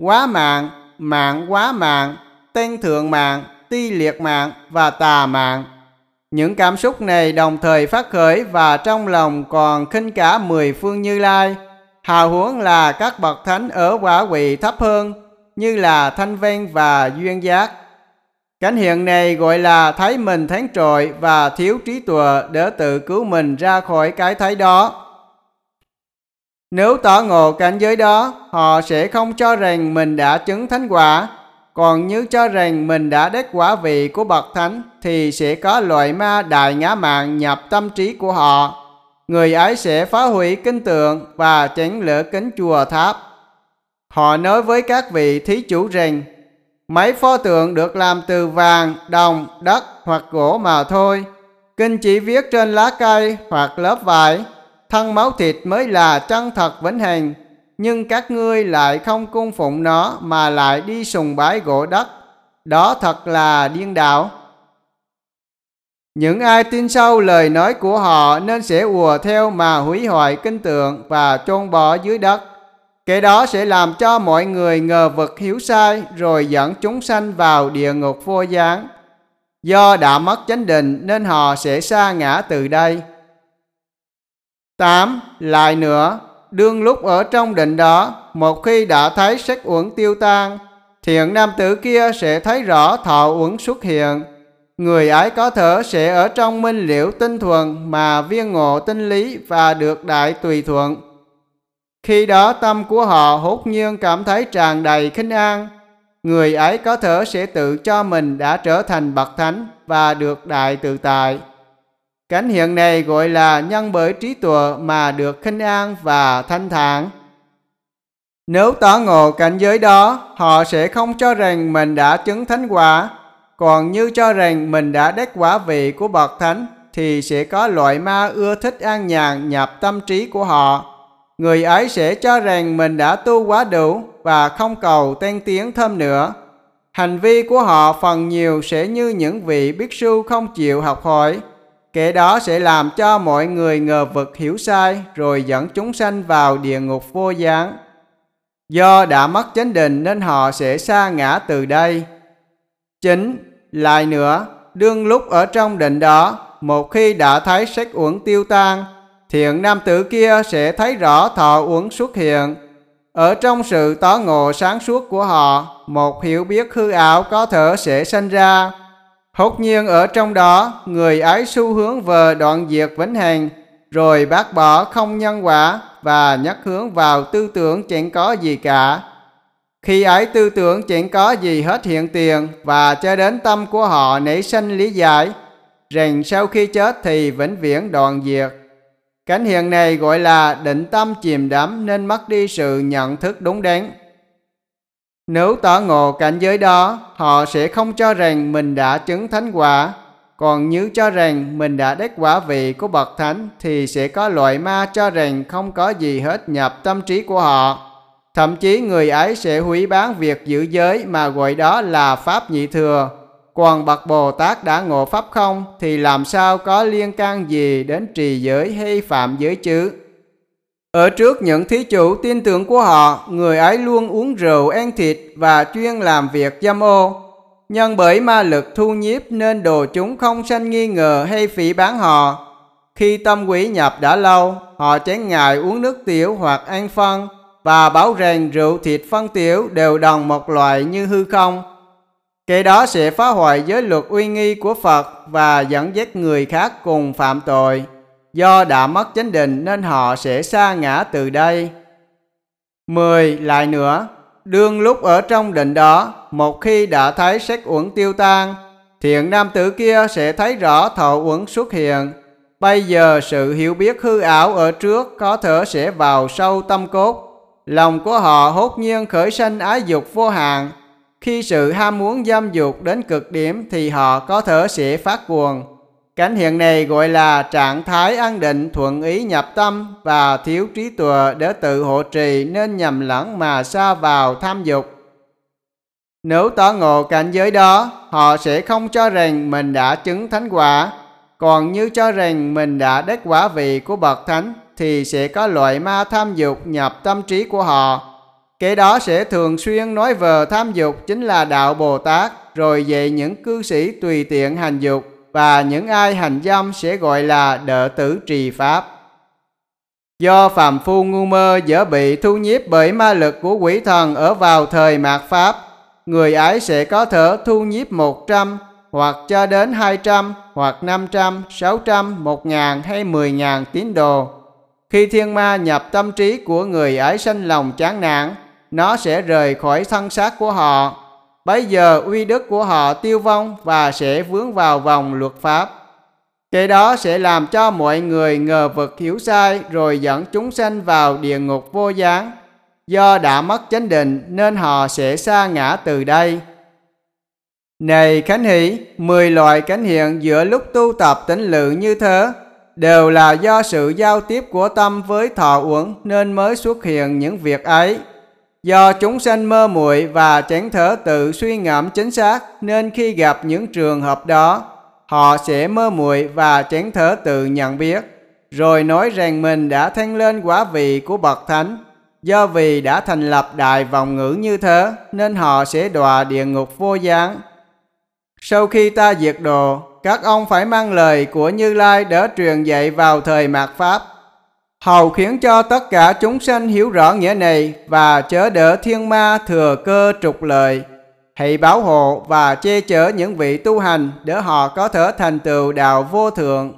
quá mạng, tên thượng mạng, ti liệt mạng và tà mạng. Những cảm xúc này đồng thời phát khởi và trong lòng còn khinh cả 10 phương Như Lai. Hào huống là các bậc thánh ở quả vị thấp hơn, như là Thanh Văn và Duyên Giác. Cảnh hiện này gọi là thấy mình thắng trội và thiếu trí tuệ để tự cứu mình ra khỏi cái thấy đó. Nếu tỏ ngộ cảnh giới đó, họ sẽ không cho rằng mình đã chứng thánh quả. Còn như cho rằng mình đã đắc quả vị của bậc thánh thì sẽ có loại ma đại ngã mạn nhập tâm trí của họ. Người ấy sẽ phá hủy kinh tượng và chấn lửa kính chùa tháp. Họ nói với các vị thí chủ rằng mấy pho tượng được làm từ vàng, đồng, đất hoặc gỗ mà thôi. Kinh chỉ viết trên lá cây hoặc lớp vải. Thân máu thịt mới là chân thật vĩnh hằng. Nhưng các ngươi lại không cung phụng nó mà lại đi sùng bái gỗ đất. Đó thật là điên đảo. Những ai tin sâu lời nói của họ nên sẽ ùa theo mà hủy hoại kinh tượng và chôn bỏ dưới đất. Cái đó sẽ làm cho mọi người ngờ vực hiểu sai rồi dẫn chúng sanh vào địa ngục vô gián. Do đã mất chánh định nên họ sẽ sa ngã từ đây. 8. Lại nữa, đương lúc ở trong định đó, một khi đã thấy sắc uẩn tiêu tan, thiện nam tử kia sẽ thấy rõ thọ uẩn xuất hiện. Người ấy có thể sẽ ở trong minh liễu tinh thuần mà viên ngộ tinh lý và được đại tùy thuận. Khi đó tâm của họ hốt nhiên cảm thấy tràn đầy khinh an. Người ấy có thể sẽ tự cho mình đã trở thành bậc thánh và được đại tự tại. Cảnh hiện này gọi là nhân bởi trí tuệ mà được khinh an và thanh thản. Nếu tỏ ngộ cảnh giới đó, họ sẽ không cho rằng mình đã chứng thánh quả. Còn như cho rằng mình đã đắc quả vị của bậc thánh thì sẽ có loại ma ưa thích an nhàn nhập tâm trí của họ. Người ấy sẽ cho rằng mình đã tu quá đủ và không cầu tăng tiến thêm nữa. Hành vi của họ phần nhiều sẽ như những vị bhikkhu sư không chịu học hỏi. Kẻ đó sẽ làm cho mọi người ngờ vực hiểu sai rồi dẫn chúng sanh vào địa ngục vô gián. Do đã mất chánh định nên họ sẽ sa ngã từ đây. 9. Lại nữa, đương lúc ở trong định đó, một khi đã thấy sắc uẩn tiêu tan, thiện nam tử kia sẽ thấy rõ thọ uẩn xuất hiện. Ở trong sự tỏ ngộ sáng suốt của họ, một hiểu biết hư ảo có thể sẽ sanh ra. Hốt nhiên ở trong đó, người ấy xu hướng về đoạn diệt vĩnh hằng, rồi bác bỏ không nhân quả và nhắc hướng vào tư tưởng chẳng có gì cả. Khi ấy tư tưởng chẳng có gì hết hiện tiền và cho đến tâm của họ nảy sanh lý giải rằng sau khi chết thì vĩnh viễn đoạn diệt. Cảnh hiện này gọi là định tâm chìm đắm nên mất đi sự nhận thức đúng đắn. Nếu tỏ ngộ cảnh giới đó, họ sẽ không cho rằng mình đã chứng thánh quả. Còn nếu cho rằng mình đã đắc quả vị của bậc thánh thì sẽ có loại ma cho rằng không có gì hết nhập tâm trí của họ. Thậm chí người ấy sẽ hủy bán việc giữ giới mà gọi đó là pháp nhị thừa. Còn bậc Bồ Tát đã ngộ pháp không thì làm sao có liên can gì đến trì giới hay phạm giới chứ? Ở trước những thí chủ tin tưởng của họ, người ấy luôn uống rượu ăn thịt và chuyên làm việc dâm ô. Nhưng bởi ma lực thu nhiếp nên đồ chúng không sanh nghi ngờ hay phỉ báng họ. Khi tâm quý nhập đã lâu, họ chẳng ngại uống nước tiểu hoặc ăn phân và bảo rằng rượu thịt phân tiểu đều đồng một loại như hư không. Cái đó sẽ phá hoại giới luật uy nghi của Phật và dẫn dắt người khác cùng phạm tội. Do đã mất chánh định nên họ sẽ sa ngã từ đây. 10. Lại nữa, Đương lúc ở trong định đó, một khi đã thấy sắc uẩn tiêu tan, thiện nam tử kia sẽ thấy rõ thọ uẩn xuất hiện. Bây giờ sự hiểu biết hư ảo ở trước có thể sẽ vào sâu tâm cốt. Lòng của họ hốt nhiên khởi sanh ái dục vô hạn. Khi sự ham muốn dâm dục đến cực điểm thì họ có thể sẽ phát cuồng. Cảnh hiện này gọi là trạng thái an định thuận ý nhập tâm và thiếu trí tuệ để tự hộ trì nên nhầm lẫn mà sa vào tham dục. Nếu tỏ ngộ cảnh giới đó, họ sẽ không cho rằng mình đã chứng thánh quả. Còn như cho rằng mình đã đắc quả vị của bậc thánh thì sẽ có loại ma tham dục nhập tâm trí của họ. Cái đó sẽ thường xuyên nói về tham dục chính là đạo Bồ Tát, rồi dạy những cư sĩ tùy tiện hành dục, và những ai hành dâm sẽ gọi là đệ tử trì pháp. Do phàm phu ngu mơ dễ bị thu nhiếp bởi ma lực của quỷ thần ở vào thời mạt pháp, người ấy sẽ có thể thu nhiếp 100 hoặc cho đến 200 hoặc 500, 600, 1.000 hay 10.000 tín đồ. Khi thiên ma nhập tâm trí của người ấy sanh lòng chán nản, nó sẽ rời khỏi thân xác của họ. Bấy giờ uy đức của họ tiêu vong và sẽ vướng vào vòng luật pháp. Cái đó sẽ làm cho mọi người ngờ vực hiểu sai rồi dẫn chúng sanh vào địa ngục vô gián. Do đã mất chánh định nên họ sẽ sa ngã từ đây. Này Khánh Hỷ, 10 loại cảnh hiện giữa lúc tu tập tĩnh lự như thế đều là do sự giao tiếp của tâm với thọ uẩn nên mới xuất hiện những việc ấy. Do chúng sanh mơ muội và chẳng thể tự suy ngẫm chính xác nên khi gặp những trường hợp đó, họ sẽ mơ muội và chẳng thể tự nhận biết, rồi nói rằng mình đã thăng lên quả vị của bậc thánh. Do vì đã thành lập đại vọng ngữ như thế nên họ sẽ đọa địa ngục vô gián. Sau khi ta diệt độ, các ông phải mang lời của Như Lai để truyền dạy vào thời mạt pháp, hầu khiến cho tất cả chúng sanh hiểu rõ nghĩa này và chớ đỡ thiên ma thừa cơ trục lợi. Hãy bảo hộ và che chở những vị tu hành để họ có thể thành tựu đạo vô thượng.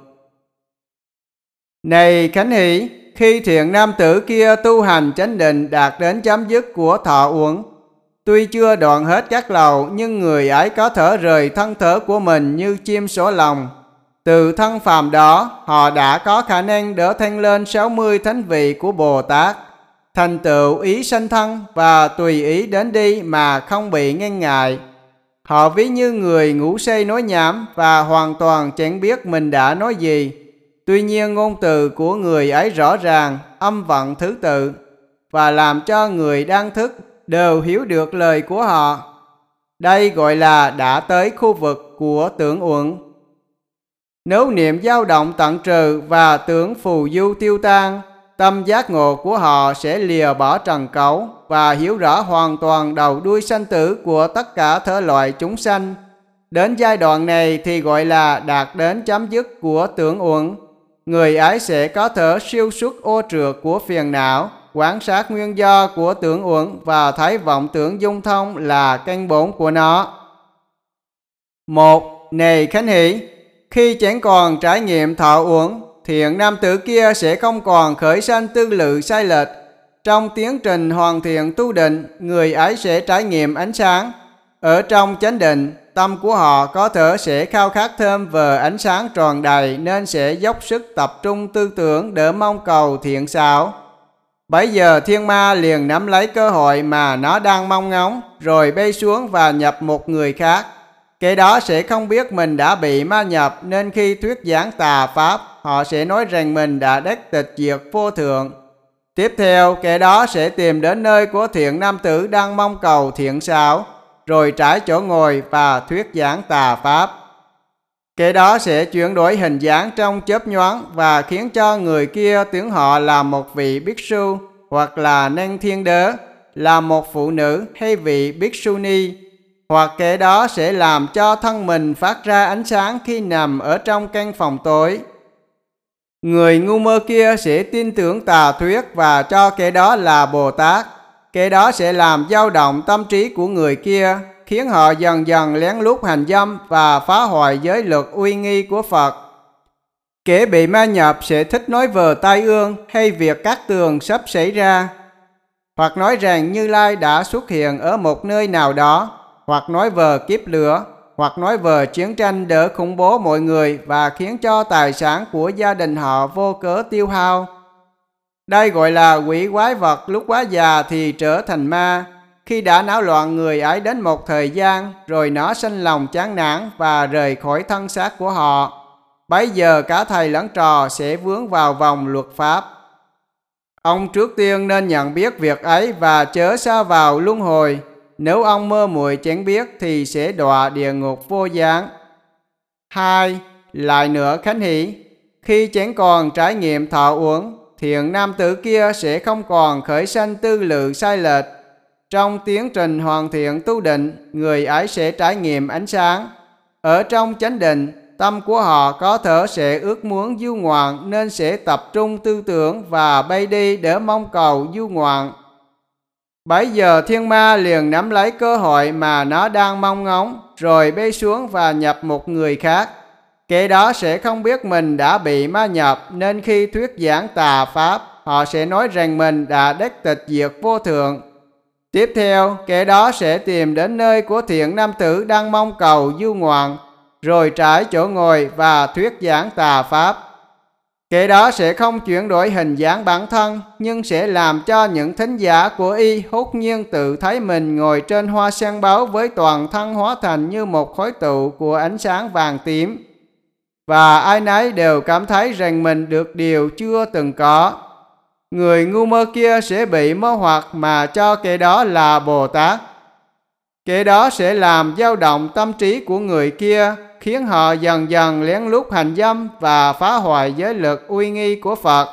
Này Khánh Hỷ, khi thiện nam tử kia tu hành chánh định đạt đến chấm dứt của thọ uẩn, tuy chưa đoạn hết các lầu nhưng người ấy có thể rời thân thể của mình như chim sổ lòng. Từ thân phàm đó, họ đã có khả năng đỡ thăng lên 60 thánh vị của Bồ Tát, thành tựu ý sanh thân và tùy ý đến đi mà không bị ngăn ngại. Họ ví như người ngủ say nói nhảm và hoàn toàn chẳng biết mình đã nói gì. Tuy nhiên ngôn từ của người ấy rõ ràng, âm vận thứ tự, và làm cho người đang thức đều hiểu được lời của họ. Đây gọi là đã tới khu vực của tưởng uẩn. Nếu niệm dao động tận trừ và tưởng phù du tiêu tan, tâm giác ngộ của họ sẽ lìa bỏ trần cấu và hiểu rõ hoàn toàn đầu đuôi sanh tử của tất cả thể loại chúng sanh. Đến giai đoạn này thì gọi là đạt đến chấm dứt của tưởng uẩn. Người ấy sẽ có thể siêu xuất ô trượt của phiền não, quan sát nguyên do của tưởng uẩn và thấy vọng tưởng dung thông là căn bổn của nó. 1. Này Khánh Hỷ, khi chẳng còn trải nghiệm thọ uẩn, thiện nam tử kia sẽ không còn khởi sanh tư lự sai lệch. Trong tiến trình hoàn thiện tu định, người ấy sẽ trải nghiệm ánh sáng. Ở trong chánh định, tâm của họ có thể sẽ khao khát thêm về ánh sáng tròn đầy nên sẽ dốc sức tập trung tư tưởng để mong cầu thiện xảo. Bấy giờ thiên ma liền nắm lấy cơ hội mà nó đang mong ngóng, rồi bay xuống và nhập một người khác. Kẻ đó sẽ không biết mình đã bị ma nhập nên khi thuyết giảng tà pháp, họ sẽ nói rằng mình đã đắc tịch diệt vô thượng. Tiếp theo, kẻ đó sẽ tìm đến nơi của thiện nam tử đang mong cầu thiện xảo, rồi trải chỗ ngồi và thuyết giảng tà pháp. Kẻ đó sẽ chuyển đổi hình dáng trong chớp nhoáng và khiến cho người kia tưởng họ là một vị bhikshu hoặc là năng thiên đế, là một phụ nữ hay vị bhikshuni, hoặc kẻ đó sẽ làm cho thân mình phát ra ánh sáng khi nằm ở trong căn phòng tối. Người ngu mơ kia sẽ tin tưởng tà thuyết và cho kẻ đó là Bồ Tát. Kẻ đó sẽ làm dao động tâm trí của người kia, khiến họ dần dần lén lút hành dâm và phá hoại giới luật uy nghi của Phật. Kẻ bị ma nhập sẽ thích nói về tai ương hay việc cát tường sắp xảy ra. hoặc nói rằng Như Lai đã xuất hiện ở một nơi nào đó, hoặc nói về kiếp lửa, hoặc nói về chiến tranh để khủng bố mọi người và khiến cho tài sản của gia đình họ vô cớ tiêu hao. Đây gọi là quỷ quái vật lúc quá già thì trở thành ma. Khi đã náo loạn người ấy đến một thời gian, rồi nó sinh lòng chán nản và rời khỏi thân xác của họ. Bấy giờ cả thầy lẫn trò sẽ vướng vào vòng luật pháp. Ông trước tiên nên nhận biết việc ấy và chớ sa vào luân hồi. Nếu ông mơ muội chẳng biết thì sẽ đọa địa ngục vô gián. 2. Lại nữa khánh hỷ. Khi chẳng còn trải nghiệm thọ uống, thiện nam tử kia sẽ không còn khởi sanh tư lự sai lệch. Trong tiến trình hoàn thiện tu định, người ấy sẽ trải nghiệm ánh sáng. Ở trong chánh định, tâm của họ có thể sẽ ước muốn du ngoạn nên sẽ tập trung tư tưởng và bay đi để mong cầu du ngoạn. Bấy giờ thiên ma liền nắm lấy cơ hội mà nó đang mong ngóng, rồi bay xuống và nhập một người khác. Kẻ đó sẽ không biết mình đã bị ma nhập, nên khi thuyết giảng tà pháp, họ sẽ nói rằng mình đã đắc tịch diệt vô thượng. Tiếp theo, kẻ đó sẽ tìm đến nơi của thiện nam tử đang mong cầu du ngoạn, rồi trải chỗ ngồi và thuyết giảng tà pháp. Kẻ đó sẽ không chuyển đổi hình dáng bản thân, nhưng sẽ làm cho những thính giả của y hốt nhiên tự thấy mình ngồi trên hoa sen báu với toàn thân hóa thành như một khối tụ của ánh sáng vàng tím. Và ai nấy đều cảm thấy rằng mình được điều chưa từng có. Người ngu mơ kia sẽ bị mê hoặc mà cho kẻ đó là Bồ Tát. Kẻ đó sẽ làm dao động tâm trí của người kia, khiến họ dần dần lén lút hành dâm và phá hoại giới lực uy nghi của Phật.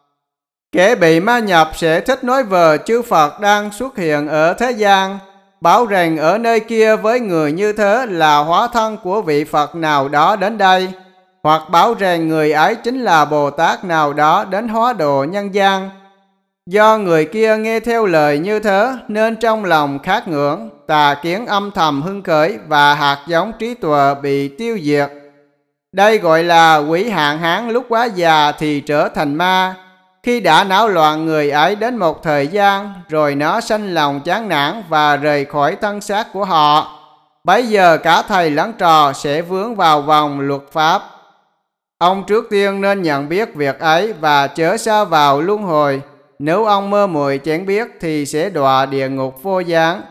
Kẻ bị ma nhập sẽ thích nói về chư Phật đang xuất hiện ở thế gian, bảo rằng ở nơi kia với người như thế là hóa thân của vị Phật nào đó đến đây, hoặc bảo rằng người ấy chính là Bồ Tát nào đó đến hóa độ nhân gian. Do người kia nghe theo lời như thế nên trong lòng khát ngưỡng, tà kiến âm thầm hưng khởi và hạt giống trí tuệ bị tiêu diệt. Đây gọi là quỷ hạn hán lúc quá già thì trở thành ma. Khi đã náo loạn người ấy đến một thời gian, rồi nó sanh lòng chán nản và rời khỏi thân xác của họ. Bấy giờ cả thầy lẫn trò sẽ vướng vào vòng luật pháp. Ông trước tiên nên nhận biết việc ấy và chớ sa vào luân hồi. Nếu ông mơ muội chẳng biết thì sẽ đọa địa ngục vô gián.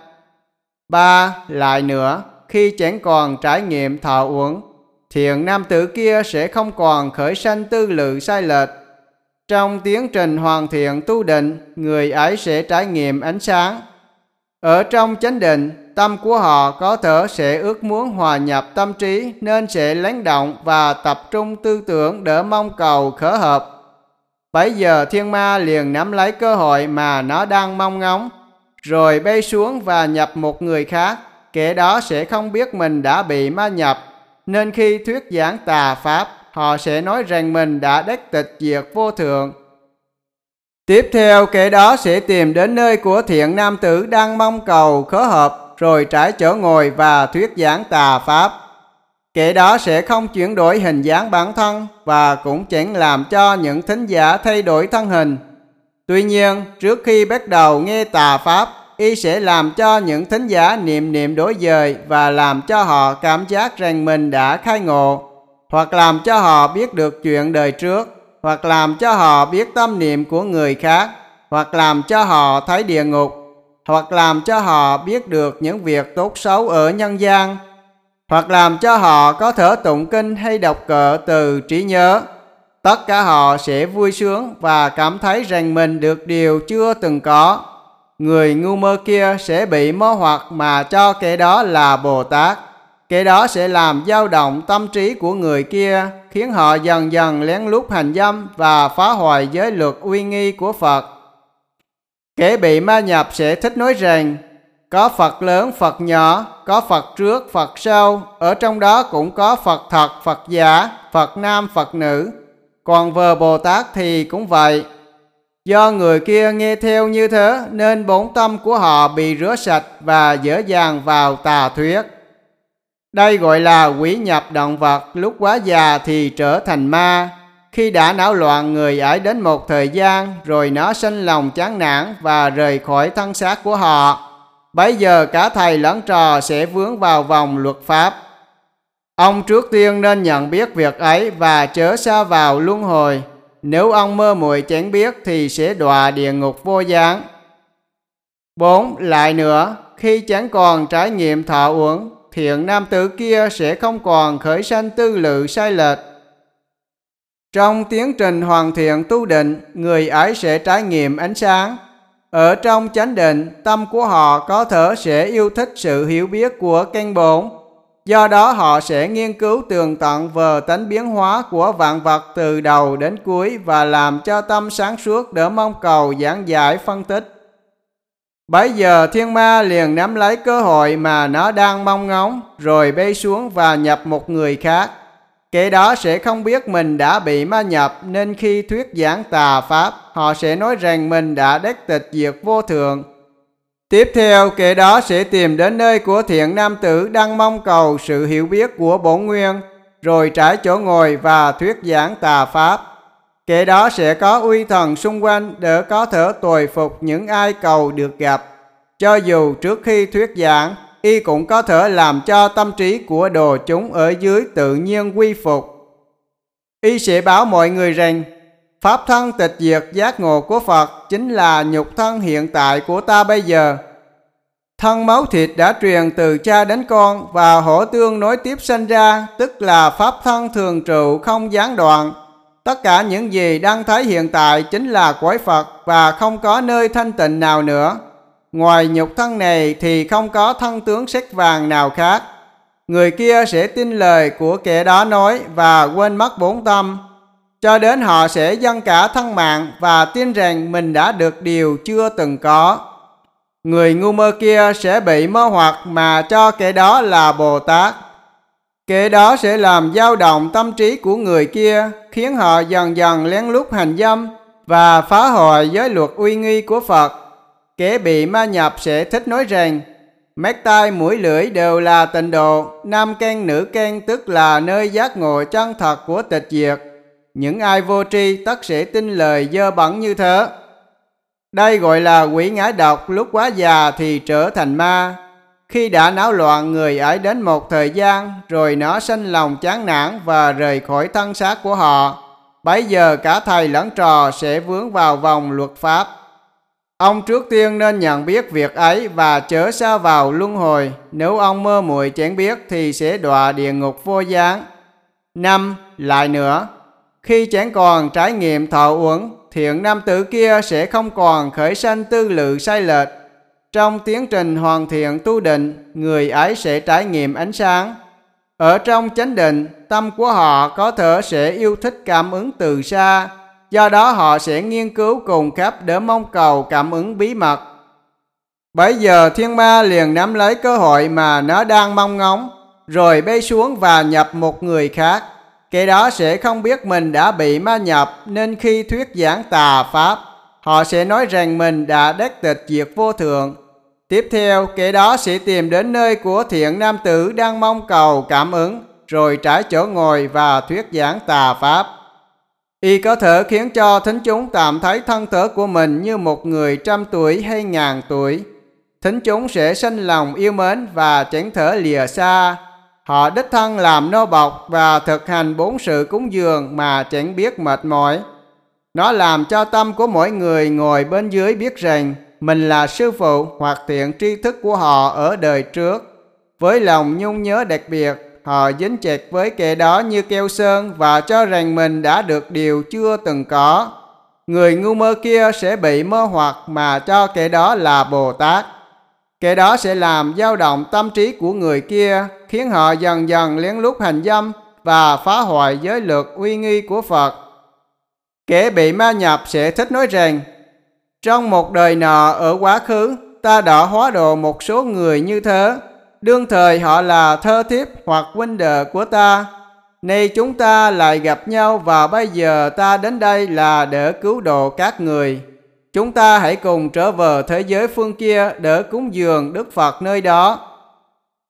3. Lại nữa, khi chẳng còn trải nghiệm thọ uống, thiện nam tử kia sẽ không còn khởi sanh tư lự sai lệch. Trong tiến trình hoàn thiện tu định, người ấy sẽ trải nghiệm ánh sáng. Ở trong chánh định, tâm của họ có thể sẽ ước muốn hòa nhập tâm trí nên sẽ lắng động và tập trung tư tưởng để mong cầu khởi hợp. Bấy giờ thiên ma liền nắm lấy cơ hội mà nó đang mong ngóng, rồi bay xuống và nhập một người khác. Kẻ đó sẽ không biết mình đã bị ma nhập, nên khi thuyết giảng tà pháp, họ sẽ nói rằng mình đã đắc tịch diệt vô thượng. Tiếp theo, kẻ đó sẽ tìm đến nơi của thiện nam tử đang mong cầu khởi hợp, rồi trải chỗ ngồi và thuyết giảng tà pháp. Kẻ đó sẽ không chuyển đổi hình dáng bản thân và cũng chẳng làm cho những thính giả thay đổi thân hình. Tuy nhiên, trước khi bắt đầu nghe tà pháp, y sẽ làm cho những thính giả niệm đối dời và làm cho họ cảm giác rằng mình đã khai ngộ, hoặc làm cho họ biết được chuyện đời trước, hoặc làm cho họ biết tâm niệm của người khác, hoặc làm cho họ thấy địa ngục, hoặc làm cho họ biết được những việc tốt xấu ở nhân gian, hoặc làm cho họ có thể tụng kinh hay đọc cờ từ trí nhớ. Tất cả họ sẽ vui sướng và cảm thấy rằng mình được điều chưa từng có. Người ngu mơ kia sẽ bị mê hoặc mà cho kẻ đó là Bồ Tát. Kẻ đó sẽ làm dao động tâm trí của người kia, khiến họ dần dần lén lút hành dâm và phá hoại giới luật uy nghi của Phật. Kẻ bị ma nhập sẽ thích nói rằng có Phật lớn, Phật nhỏ, có Phật trước, Phật sau, ở trong đó cũng có Phật thật, Phật giả, Phật nam, Phật nữ. Còn về Bồ Tát thì cũng vậy. Do người kia nghe theo như thế nên bổn tâm của họ bị rửa sạch và dễ dàng vào tà thuyết. Đây gọi là quỷ nhập động vật lúc quá già thì trở thành ma. Khi đã náo loạn người ấy đến một thời gian, rồi nó sinh lòng chán nản và rời khỏi thân xác của họ. Bấy giờ cả thầy lẫn trò sẽ vướng vào vòng luật pháp. Ông trước tiên nên nhận biết việc ấy và chớ sa vào luân hồi. Nếu ông mơ muội chẳng biết thì sẽ đọa địa ngục vô gián. 4. Lại nữa, khi chẳng còn trải nghiệm thọ uẩn, thiện nam tử kia sẽ không còn khởi sanh tư lự sai lệch. Trong tiến trình hoàn thiện tu định, người ấy sẽ trải nghiệm ánh sáng. Ở trong chánh định, tâm của họ có thể sẽ yêu thích sự hiểu biết của căn bổn. Do đó họ sẽ nghiên cứu tường tận về tánh biến hóa của vạn vật từ đầu đến cuối và làm cho tâm sáng suốt để mong cầu giảng giải phân tích. Bấy giờ thiên ma liền nắm lấy cơ hội mà nó đang mong ngóng, rồi bay xuống và nhập một người khác. Kẻ đó sẽ không biết mình đã bị ma nhập, nên khi thuyết giảng tà pháp, họ sẽ nói rằng mình đã đắc tịch diệt vô thượng. Tiếp theo, kẻ đó sẽ tìm đến nơi của thiện nam tử đang mong cầu sự hiểu biết của bổn nguyên, rồi trải chỗ ngồi và thuyết giảng tà pháp. Kẻ đó sẽ có uy thần xung quanh để có thể tồi phục những ai cầu được gặp. Cho dù trước khi thuyết giảng, y cũng có thể làm cho tâm trí của đồ chúng ở dưới tự nhiên quy phục. Y sẽ báo mọi người rằng, pháp thân tịch diệt giác ngộ của Phật chính là nhục thân hiện tại của ta bây giờ. Thân máu thịt đã truyền từ cha đến con và hổ tương nối tiếp sinh ra, tức là pháp thân thường trụ không gián đoạn. Tất cả những gì đang thấy hiện tại chính là cõi Phật và không có nơi thanh tịnh nào nữa. Ngoài nhục thân này thì không có thân tướng sắc vàng nào khác. Người kia sẽ tin lời của kẻ đó nói và quên mất bốn tâm, cho đến họ sẽ dâng cả thân mạng và tin rằng mình đã được điều chưa từng có. Người ngu mơ kia sẽ bị mơ hoặc mà cho kẻ đó là Bồ Tát. Kẻ đó sẽ làm dao động tâm trí của người kia, khiến họ dần dần lén lút hành dâm và phá hoại giới luật uy nghi của Phật. Kẻ bị ma nhập sẽ thích nói rằng, mắt tai mũi lưỡi đều là tịnh độ, nam căn nữ căn tức là nơi giác ngộ chân thật của tịch diệt. Những ai vô tri tất sẽ tin lời dơ bẩn như thế. Đây gọi là quỷ ngã độc, lúc quá già thì trở thành ma. Khi đã náo loạn người ấy đến một thời gian, rồi nó sinh lòng chán nản và rời khỏi thân xác của họ. Bấy giờ cả thầy lẫn trò sẽ vướng vào vòng luật pháp. Ông trước tiên nên nhận biết việc ấy và chớ sa vào luân hồi. Nếu ông mơ muội chẳng biết thì sẽ đọa địa ngục vô gián. 5. Lại nữa, khi chẳng còn trải nghiệm thọ uẩn, thiện nam tử kia sẽ không còn khởi sanh tư lự sai lệch. Trong tiến trình hoàn thiện tu định, người ấy sẽ trải nghiệm ánh sáng. Ở trong chánh định, tâm của họ có thể sẽ yêu thích cảm ứng từ xa. Do đó họ sẽ nghiên cứu cùng khắp để mong cầu cảm ứng bí mật. Bấy giờ thiên ma liền nắm lấy cơ hội mà nó đang mong ngóng, rồi bay xuống và nhập một người khác. Kẻ đó sẽ không biết mình đã bị ma nhập, nên khi thuyết giảng tà pháp, họ sẽ nói rằng mình đã đắc tịch diệt vô thượng. Tiếp theo, kẻ đó sẽ tìm đến nơi của thiện nam tử đang mong cầu cảm ứng, rồi trải chỗ ngồi và thuyết giảng tà pháp. Y có thể khiến cho thính chúng tạm thấy thân thể của mình như một người 100 tuổi hay 1000 tuổi. Thính chúng sẽ sinh lòng yêu mến và chẳng thể lìa xa. Họ đích thân làm nô bộc và thực hành 4 sự cúng dường mà chẳng biết mệt mỏi. Nó làm cho tâm của mỗi người ngồi bên dưới biết rằng mình là sư phụ hoặc thiện tri thức của họ ở đời trước. Với lòng nhung nhớ đặc biệt, họ dính chặt với kẻ đó như keo sơn và cho rằng mình đã được điều chưa từng có. Người ngu mơ kia sẽ bị mơ hoặc mà cho kẻ đó là Bồ Tát. Kẻ đó sẽ làm dao động tâm trí của người kia, khiến họ dần dần lén lút hành dâm và phá hoại giới luật uy nghi của Phật. Kẻ bị ma nhập sẽ thích nói rằng, trong một đời nọ ở quá khứ, ta đã hóa độ một số người như thế. Đương thời họ là thơ thiếp hoặc huynh đệ của ta. Nay chúng ta lại gặp nhau và bây giờ ta đến đây là để cứu độ các người. Chúng ta hãy cùng trở về thế giới phương kia để cúng dường Đức Phật nơi đó.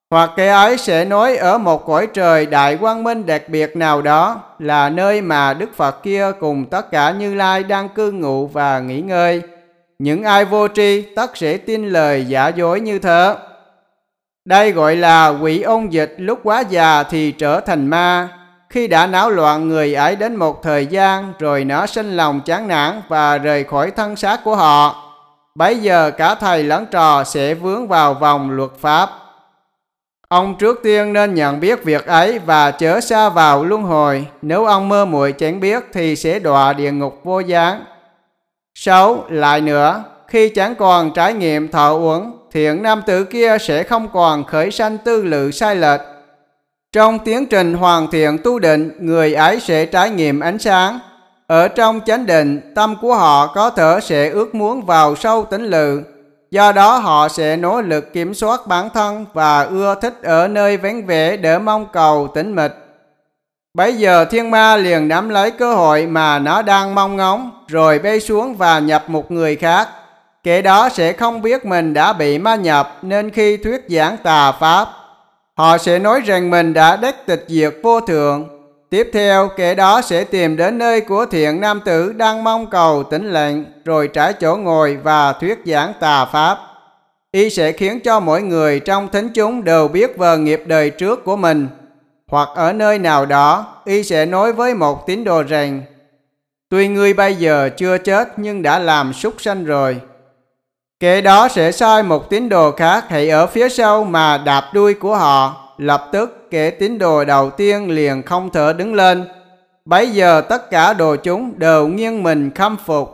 Hoặc kẻ ấy sẽ nói ở một cõi trời đại quang minh đặc biệt nào đó, là nơi mà Đức Phật kia cùng tất cả Như Lai đang cư ngụ và nghỉ ngơi. Những ai vô tri tất sẽ tin lời giả dối như thế. Đây gọi là quỷ ôn dịch, lúc quá già thì trở thành ma. Khi đã náo loạn người ấy đến một thời gian, rồi nó sinh lòng chán nản và rời khỏi thân xác của họ. Bấy giờ cả thầy lẫn trò sẽ vướng vào vòng luật pháp. Ông trước tiên nên nhận biết việc ấy và chớ sa vào luân hồi. Nếu ông mơ muội chẳng biết thì sẽ đọa địa ngục vô gián. 6. Lại nữa, khi chẳng còn trải nghiệm thọ uẩn, thiện nam tử kia sẽ không còn khởi sanh tư lự sai lệch. Trong tiến trình hoàn thiện tu định, người ấy sẽ trải nghiệm ánh sáng. Ở trong chánh định, tâm của họ có thể sẽ ước muốn vào sâu tĩnh lự. Do đó họ sẽ nỗ lực kiểm soát bản thân và ưa thích ở nơi vắng vẻ để mong cầu tĩnh mịch. Bấy giờ thiên ma liền nắm lấy cơ hội mà nó đang mong ngóng, rồi bay xuống và nhập một người khác. Kẻ đó sẽ không biết mình đã bị ma nhập, nên khi thuyết giảng tà pháp, họ sẽ nói rằng mình đã đắc tịch diệt vô thượng. Tiếp theo, kẻ đó sẽ tìm đến nơi của thiện nam tử đang mong cầu tĩnh lặng, rồi trải chỗ ngồi và thuyết giảng tà pháp. Y sẽ khiến cho mỗi người trong thính chúng đều biết về nghiệp đời trước của mình. Hoặc ở nơi nào đó, y sẽ nói với một tín đồ rằng: tuy ngươi bây giờ chưa chết nhưng đã làm súc sanh rồi. Kẻ đó sẽ sai một tín đồ khác hãy ở phía sau mà đạp đuôi của họ. Lập tức kẻ tín đồ đầu tiên liền không thể đứng lên. Bấy giờ tất cả đồ chúng đều nghiêng mình khâm phục.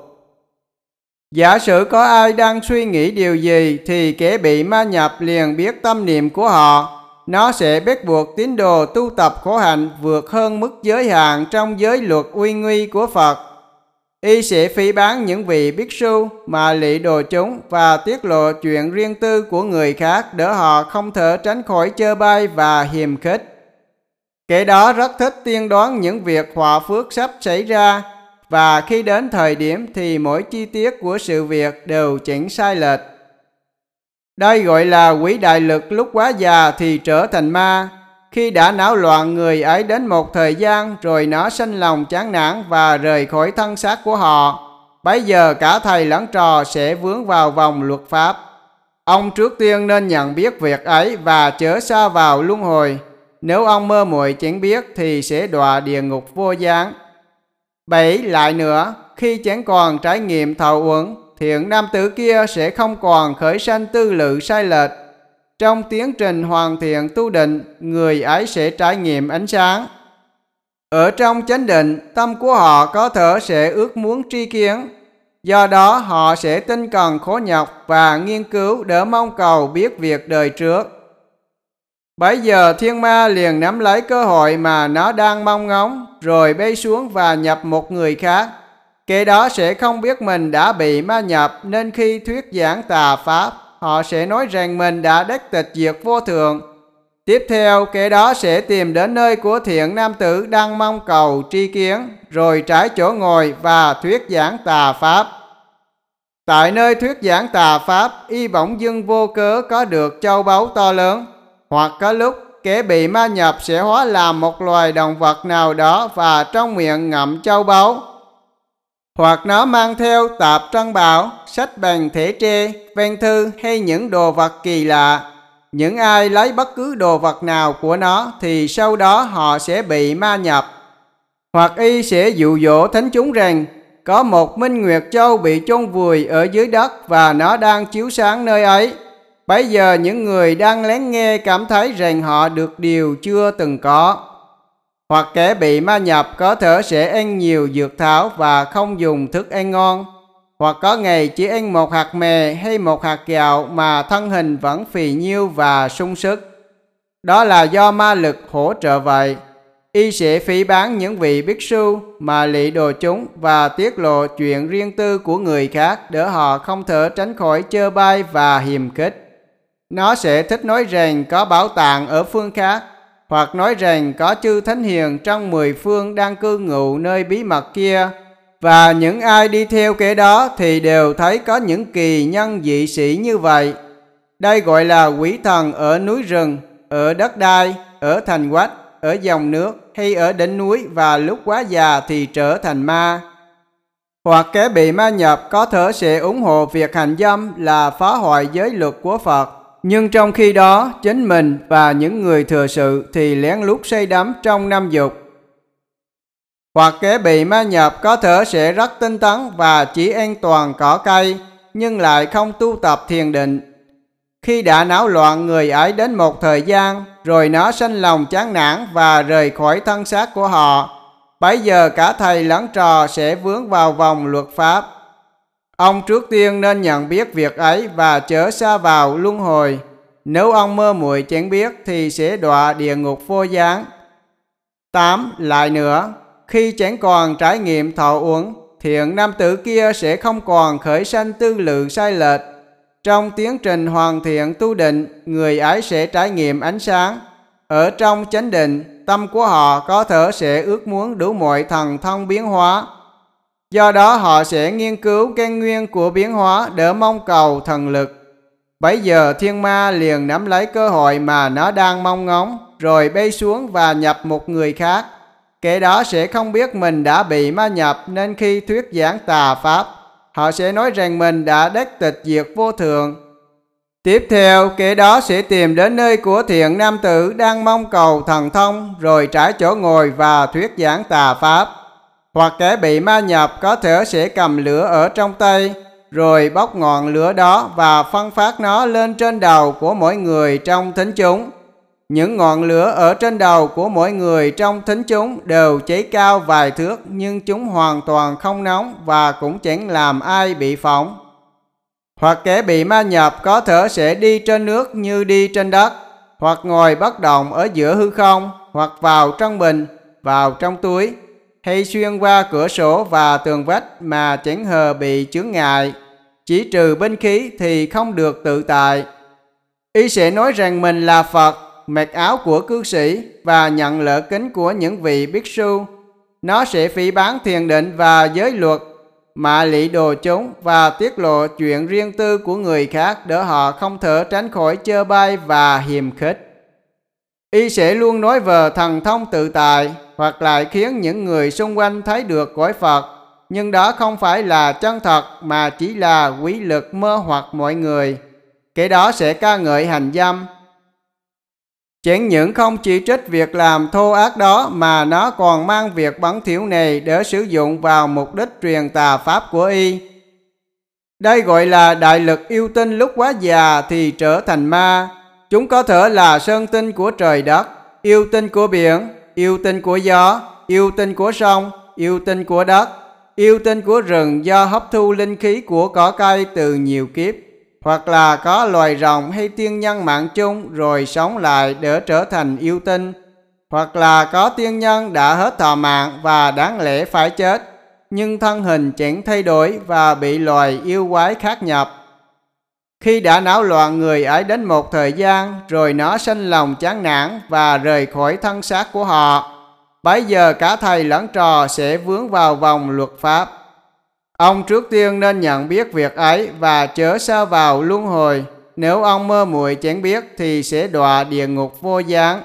Giả sử có ai đang suy nghĩ điều gì thì kẻ bị ma nhập liền biết tâm niệm của họ. Nó sẽ bắt buộc tín đồ tu tập khổ hạnh vượt hơn mức giới hạn trong giới luật uy nghi của Phật. Y sẽ phỉ báng những vị bhikkhu su mà lị đồ chúng và tiết lộ chuyện riêng tư của người khác để họ không thể tránh khỏi chê bai và hiềm khích. Kẻ đó rất thích tiên đoán những việc họa phước sắp xảy ra, và khi đến thời điểm thì mỗi chi tiết của sự việc đều chỉnh sai lệch. Đây gọi là quỷ đại lực, lúc quá già thì trở thành ma. Khi đã náo loạn người ấy đến một thời gian, rồi nó sinh lòng chán nản và rời khỏi thân xác của họ. Bấy giờ cả thầy lẫn trò sẽ vướng vào vòng luật pháp. Ông trước tiên nên nhận biết việc ấy và chớ sa vào luân hồi. Nếu ông mơ muội chẳng biết thì sẽ đọa địa ngục vô gián. 7. Lại nữa, khi chẳng còn trải nghiệm thọ uẩn, thiện nam tử kia sẽ không còn khởi sanh tư lự sai lệch. Trong tiến trình hoàn thiện tu định, người ấy sẽ trải nghiệm ánh sáng. Ở trong chánh định, tâm của họ có thể sẽ ước muốn tri kiến. Do đó họ sẽ tinh cần khổ nhọc và nghiên cứu để mong cầu biết việc đời trước. Bấy giờ thiên ma liền nắm lấy cơ hội mà nó đang mong ngóng, rồi bay xuống và nhập một người khác. Kẻ đó sẽ không biết mình đã bị ma nhập, nên khi thuyết giảng tà pháp, họ sẽ nói rằng mình đã đắc tịch diệt vô thượng. Tiếp theo, kẻ đó sẽ tìm đến nơi của thiện nam tử đang mong cầu tri kiến, rồi trải chỗ ngồi và thuyết giảng tà pháp. Tại nơi thuyết giảng tà pháp, y bỗng dưng vô cớ có được châu báu to lớn. Hoặc có lúc, kẻ bị ma nhập sẽ hóa làm một loài động vật nào đó và trong miệng ngậm châu báu. Hoặc nó mang theo tạp trân bảo, sách bằng thể tre, văn thư hay những đồ vật kỳ lạ. Những ai lấy bất cứ đồ vật nào của nó thì sau đó họ sẽ bị ma nhập. Hoặc y sẽ dụ dỗ thính chúng rằng có một minh nguyệt châu bị chôn vùi ở dưới đất và nó đang chiếu sáng nơi ấy. Bấy giờ những người đang lắng nghe cảm thấy rằng họ được điều chưa từng có. Hoặc kẻ bị ma nhập có thể sẽ ăn nhiều dược thảo và không dùng thức ăn ngon. Hoặc có ngày chỉ ăn một hạt mè hay một hạt gạo mà thân hình vẫn phì nhiêu và sung sức. Đó là do ma lực hỗ trợ vậy. Y sẽ phỉ báng những vị bhikkhu su mà lị đồ chúng và tiết lộ chuyện riêng tư của người khác để họ không thể tránh khỏi chê bai và hiềm khích. Nó sẽ thích nói rằng có bảo tàng ở phương khác, hoặc nói rằng có chư thánh hiền trong 10 phương đang cư ngụ nơi bí mật kia, và những ai đi theo kẻ đó thì đều thấy có những kỳ nhân dị sĩ như vậy. Đây gọi là quỷ thần ở núi rừng. ở đất đai, ở thành quách, ở dòng nước hay ở đỉnh núi, và lúc quá già thì trở thành ma. Hoặc kẻ bị ma nhập có thể sẽ ủng hộ việc hành dâm là phá hoại giới luật của Phật, nhưng trong khi đó chính mình và những người thừa sự thì lén lút say đắm trong năm dục. Hoặc kẻ bị ma nhập có thể sẽ rất tinh tấn và chỉ an toàn cỏ cây, nhưng lại không tu tập thiền định. Khi đã náo loạn người ấy đến một thời gian, rồi nó sanh lòng chán nản và rời khỏi thân xác của họ. Bấy giờ cả thầy lẫn trò sẽ vướng vào vòng luật pháp. Ông trước tiên nên nhận biết việc ấy và chớ xa vào luân hồi. Nếu ông mơ muội chẳng biết thì sẽ đọa địa ngục vô gián. 8. Lại nữa, khi chẳng còn trải nghiệm thọ uẩn, thiện nam tử kia sẽ không còn khởi sanh tư lự sai lệch. Trong tiến trình hoàn thiện tu định, người ấy sẽ trải nghiệm ánh sáng. Ở trong chánh định, tâm của họ có thể sẽ ước muốn đủ mọi thần thông biến hóa. Do đó họ sẽ nghiên cứu căn nguyên của biến hóa để mong cầu thần lực. Bấy giờ thiên ma liền nắm lấy cơ hội mà nó đang mong ngóng, rồi bay xuống và nhập một người khác. Kẻ đó sẽ không biết mình đã bị ma nhập, nên khi thuyết giảng tà pháp, họ sẽ nói rằng mình đã đắc tịch diệt vô thường. Tiếp theo, kẻ đó sẽ tìm đến nơi của thiện nam tử đang mong cầu thần thông, rồi trải chỗ ngồi và thuyết giảng tà pháp. Hoặc kẻ bị ma nhập có thể sẽ cầm lửa ở trong tay, rồi bóc ngọn lửa đó và phân phát nó lên trên đầu của mỗi người trong thính chúng. Những ngọn lửa ở trên đầu của mỗi người trong thính chúng đều cháy cao vài thước, nhưng chúng hoàn toàn không nóng và cũng chẳng làm ai bị phỏng. Hoặc kẻ bị ma nhập có thể sẽ đi trên nước như đi trên đất, hoặc ngồi bất động ở giữa hư không, hoặc vào trong bình, vào trong túi, hay xuyên qua cửa sổ và tường vách mà chẳng hề bị chướng ngại. Chỉ trừ binh khí thì không được tự tại. Y sẽ nói rằng mình là Phật, mặc áo của cư sĩ và nhận lễ kính của những vị bhikshu. Nó sẽ phỉ báng thiền định và giới luật, mạ lị đồ chúng và tiết lộ chuyện riêng tư của người khác để họ không thể tránh khỏi chê bai và hiềm khích. Y sẽ luôn nói về thần thông tự tại, hoặc lại khiến những người xung quanh thấy được cõi Phật, nhưng đó không phải là chân thật mà chỉ là quý lực mơ hoặc mọi người. Cái đó sẽ ca ngợi hành dâm. Chẳng những không chỉ trích việc làm thô ác đó, mà nó còn mang việc bẩn thỉu này để sử dụng vào mục đích truyền tà pháp của y. Đây gọi là đại lực yêu tinh lúc quá già thì trở thành ma. Chúng có thể là sơn tinh của trời đất, yêu tinh của biển, yêu tinh của gió, yêu tinh của sông, yêu tinh của đất, yêu tinh của rừng do hấp thu linh khí của cỏ cây từ nhiều kiếp, hoặc là có loài rồng hay tiên nhân mạng chung rồi sống lại để trở thành yêu tinh, hoặc là có tiên nhân đã hết thọ mạng và đáng lẽ phải chết, nhưng thân hình chẳng thay đổi và bị loài yêu quái khác nhập. Khi đã náo loạn người ấy đến một thời gian, rồi nó sanh lòng chán nản và rời khỏi thân xác của họ. Bấy giờ cả thầy lẫn trò sẽ vướng vào vòng luật pháp. Ông trước tiên nên nhận biết việc ấy và chớ xa vào luân hồi. Nếu ông mơ muội chẳng biết thì sẽ đọa địa ngục vô gián.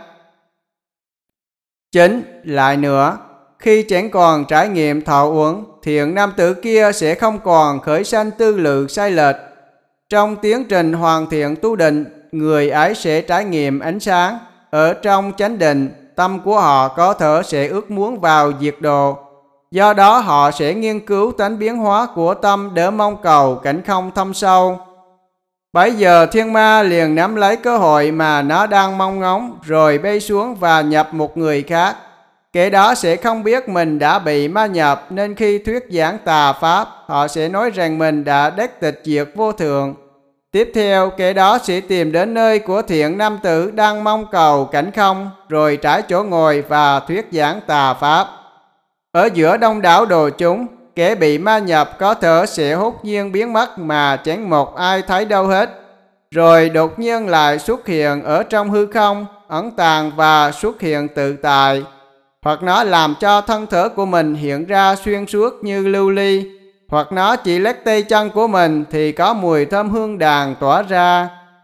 9. Lại nữa, khi chẳng còn trải nghiệm thọ uẩn, thiện nam tử kia sẽ không còn khởi sanh tư lự sai lệch. Trong tiến trình hoàn thiện tu định, người ấy sẽ trải nghiệm ánh sáng. Ở trong chánh định, tâm của họ có thể sẽ ước muốn vào diệt độ. Do đó họ sẽ nghiên cứu tánh biến hóa của tâm để mong cầu cảnh không thâm sâu. Bấy giờ thiên ma liền nắm lấy cơ hội mà nó đang mong ngóng, rồi bay xuống và nhập một người khác. Kẻ đó sẽ không biết mình đã bị ma nhập, nên khi thuyết giảng tà pháp, họ sẽ nói rằng mình đã đắc tịch diệt vô thường. Tiếp theo, kẻ đó sẽ tìm đến nơi của thiện nam tử đang mong cầu cảnh không, rồi trải chỗ ngồi và thuyết giảng tà pháp. Ở giữa đông đảo đồ chúng, kẻ bị ma nhập có thể sẽ hốt nhiên biến mất mà chẳng một ai thấy đâu hết, rồi đột nhiên lại xuất hiện ở trong hư không, ẩn tàng và xuất hiện tự tại. Hoặc nó làm cho thân thể của mình hiện ra xuyên suốt như lưu ly, hoặc nó chỉ lắc tay chân của mình thì có mùi thơm hương đàn tỏa ra,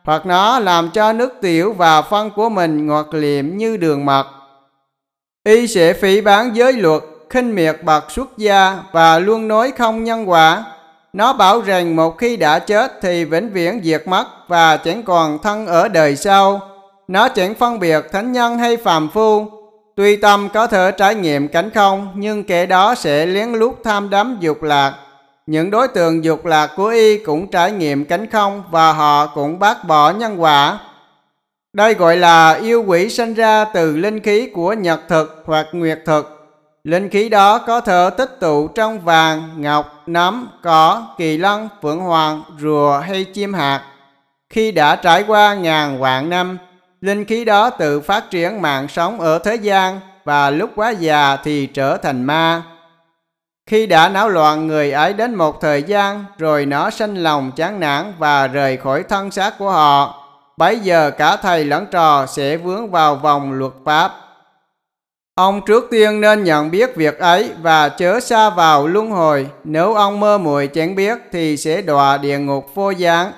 hoặc nó làm cho nước tiểu và phân của mình ngọt liệm như đường mật. Y sẽ phỉ báng giới luật, khinh miệt bậc xuất gia và luôn nói không nhân quả. Nó bảo rằng một khi đã chết thì vĩnh viễn diệt mất và chẳng còn thân ở đời sau. Nó chẳng phân biệt thánh nhân hay phàm phu. Tuy tâm có thể trải nghiệm cảnh không, nhưng kẻ đó sẽ lén lút tham đắm dục lạc. Những đối tượng dục lạc của y cũng trải nghiệm cảnh không và họ cũng bác bỏ nhân quả. Đây gọi là yêu quỷ sinh ra từ linh khí của nhật thực hoặc nguyệt thực. Linh khí đó có thể tích tụ trong vàng, ngọc, nấm, cỏ, kỳ lân, phượng hoàng, rùa hay chim hạt. Khi đã trải qua ngàn vạn năm, linh khí đó tự phát triển mạng sống ở thế gian và lúc quá già thì trở thành ma. Khi đã náo loạn người ấy đến một thời gian, rồi nó sanh lòng chán nản và rời khỏi thân xác của họ. Bấy giờ cả thầy lẫn trò sẽ vướng vào vòng luật pháp. Ông trước tiên nên nhận biết việc ấy và chớ sa vào luân hồi. Nếu ông mơ muội chẳng biết thì sẽ đọa địa ngục vô gián.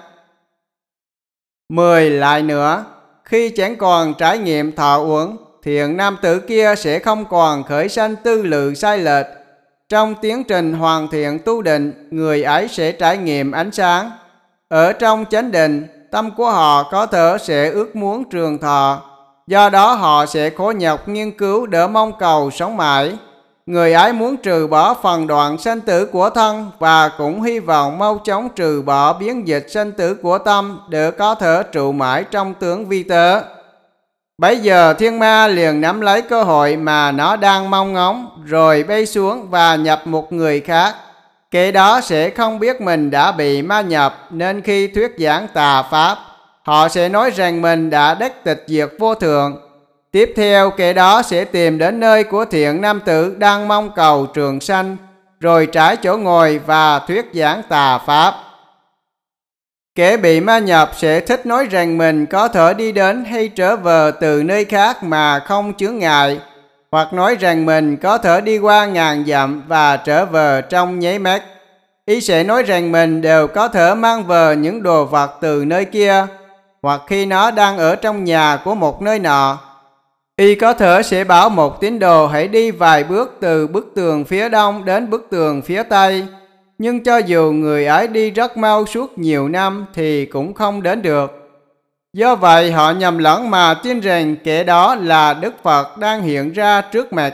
10. Lại nữa, khi chẳng còn trải nghiệm thọ uẩn, thiện nam tử kia sẽ không còn khởi sanh tư lự sai lệch. Trong tiến trình hoàn thiện tu định, người ấy sẽ trải nghiệm ánh sáng. Ở trong chánh định, tâm của họ có thể sẽ ước muốn trường thọ. Do đó họ sẽ khổ nhọc nghiên cứu để mong cầu sống mãi. Người ấy muốn trừ bỏ phần đoạn sanh tử của thân và cũng hy vọng mau chóng trừ bỏ biến dịch sanh tử của tâm để có thể trụ mãi trong tướng vi tế. Bấy giờ thiên ma liền nắm lấy cơ hội mà nó đang mong ngóng, rồi bay xuống và nhập một người khác. Kẻ đó sẽ không biết mình đã bị ma nhập, nên khi thuyết giảng tà pháp, họ sẽ nói rằng mình đã đắc tịch diệt vô thượng. Tiếp theo kẻ đó sẽ tìm đến nơi của thiện nam tử đang mong cầu trường sanh, rồi trải chỗ ngồi và thuyết giảng tà pháp. Kẻ bị ma nhập sẽ thích nói rằng mình có thể đi đến hay trở về từ nơi khác mà không chướng ngại, hoặc nói rằng mình có thể đi qua ngàn dặm và trở về trong nháy mắt. Y sẽ nói rằng mình đều có thể mang về những đồ vật từ nơi kia, hoặc khi nó đang ở trong nhà của một nơi nọ. Y có thể sẽ bảo một tín đồ hãy đi vài bước từ bức tường phía đông đến bức tường phía tây. Nhưng cho dù người ấy đi rất mau suốt nhiều năm thì cũng không đến được. Do vậy họ nhầm lẫn mà tin rằng kẻ đó là Đức Phật đang hiện ra trước mặt.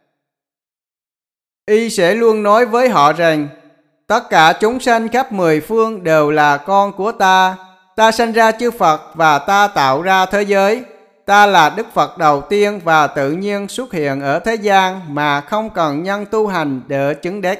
Y sẽ luôn nói với họ rằng tất cả chúng sanh khắp 10 phương đều là con của ta. Ta sanh ra chư Phật và ta tạo ra thế giới. Ta là Đức Phật đầu tiên và tự nhiên xuất hiện ở thế gian mà không cần nhân tu hành để chứng đắc.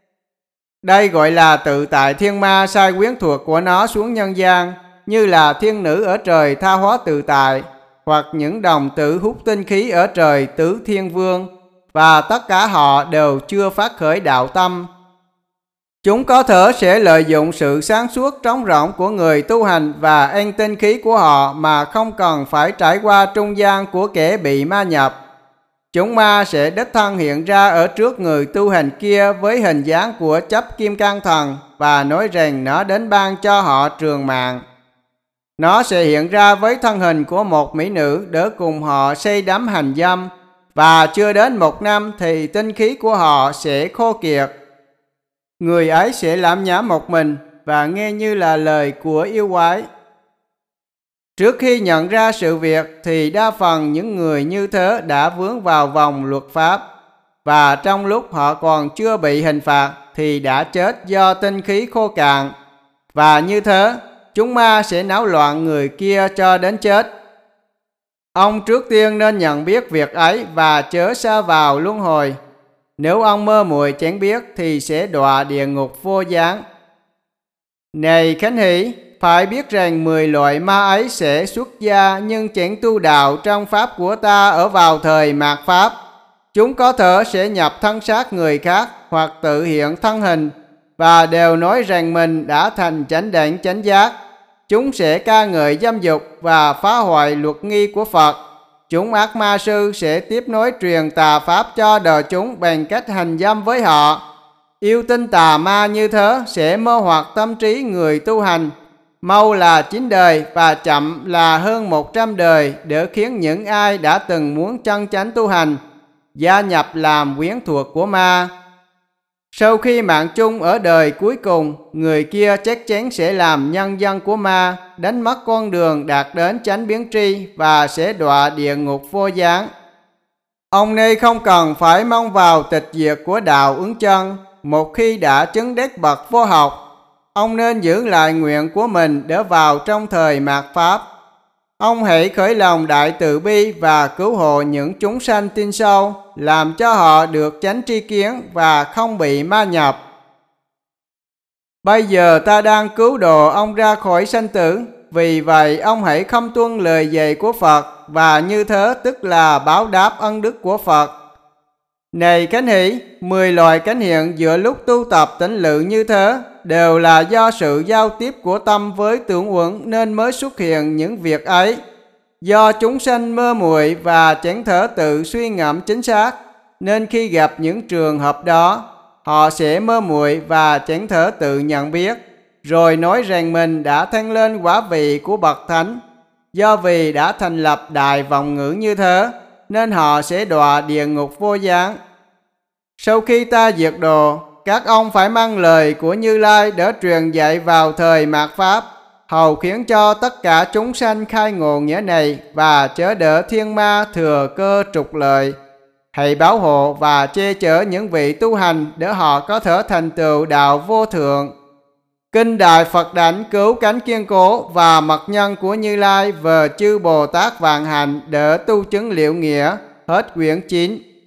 Đây gọi là tự tại thiên ma sai quyến thuộc của nó xuống nhân gian, như là thiên nữ ở trời tha hóa tự tại, hoặc những đồng tử hút tinh khí ở trời tứ thiên vương, và tất cả họ đều chưa phát khởi đạo tâm. Chúng có thể sẽ lợi dụng sự sáng suốt trống rỗng của người tu hành và an tinh khí của họ mà không cần phải trải qua trung gian của kẻ bị ma nhập. Chúng ma sẽ đích thân hiện ra ở trước người tu hành kia với hình dáng của chấp kim cang thần và nói rằng nó đến ban cho họ trường mạng. Nó sẽ hiện ra với thân hình của một mỹ nữ để cùng họ say đắm hành dâm, và chưa đến 1 năm thì tinh khí của họ sẽ khô kiệt. Người ấy sẽ làm nhảm một mình và nghe như là lời của yêu quái. Trước khi nhận ra sự việc thì đa phần những người như thế đã vướng vào vòng luật pháp, và trong lúc họ còn chưa bị hình phạt thì đã chết do tinh khí khô cạn, và như thế chúng ma sẽ náo loạn người kia cho đến chết. Ông trước tiên nên nhận biết việc ấy và chớ sa vào luân hồi. Nếu ông mơ muội chẳng biết thì sẽ đọa địa ngục vô gián. Này Khánh Hỷ, phải biết rằng 10 loại ma ấy sẽ xuất gia nhưng chẳng tu đạo trong pháp của ta ở vào thời mạt pháp. Chúng có thể sẽ nhập thân xác người khác hoặc tự hiện thân hình và đều nói rằng mình đã thành chánh đẳng chánh giác. Chúng sẽ ca ngợi dâm dục và phá hoại luật nghi của Phật. Chúng ác ma sư sẽ tiếp nối truyền tà pháp cho đời chúng bằng cách hành dâm với họ. Yêu tinh tà ma như thế sẽ mê hoặc tâm trí người tu hành. mau là 9 đời và chậm là hơn 100 đời, để khiến những ai đã từng muốn chân chánh tu hành gia nhập làm quyến thuộc của ma. Sau khi mạng chung ở đời cuối cùng, người kia chắc chắn sẽ làm nhân dân của ma, đánh mất con đường đạt đến chánh biến tri và sẽ đọa địa ngục vô gián. Ông này không cần phải mong vào tịch diệt của đạo ứng chân. Một khi đã chứng đắc bậc vô học, ông nên giữ lại nguyện của mình để vào trong thời mạt Pháp. Ông hãy khởi lòng đại từ bi và cứu hộ những chúng sanh tin sâu, làm cho họ được chánh tri kiến và không bị ma nhập. Bây giờ ta đang cứu độ ông ra khỏi sanh tử, vì vậy ông hãy không tuân lời dạy của Phật, và như thế tức là báo đáp ân đức của Phật. Này Cánh Hỷ, 10 loài cánh hiện giữa lúc tu tập tĩnh lự như thế đều là do sự giao tiếp của tâm với tưởng uẩn nên mới xuất hiện những việc ấy. Do chúng sanh mơ muội và chẳng thể tự suy ngẫm chính xác, nên khi gặp những trường hợp đó, họ sẽ mơ muội và chẳng thể tự nhận biết, rồi nói rằng mình đã thăng lên quả vị của bậc thánh. Do vì đã thành lập đại vọng ngữ như thế, nên họ sẽ đọa địa ngục vô gián. Sau khi ta diệt độ, các ông phải mang lời của Như Lai để truyền dạy vào thời mạt Pháp, hầu khiến cho tất cả chúng sanh khai ngộ nghĩa này và chớ đỡ thiên ma thừa cơ trục lợi. Hãy bảo hộ và che chở những vị tu hành để họ có thể thành tựu đạo vô thượng. Kinh Đại Phật Đảnh cứu cánh kiên cố và mật nhân của Như Lai về chư Bồ Tát vạn hạnh để tu chứng liệu nghĩa. Hết quyển 9.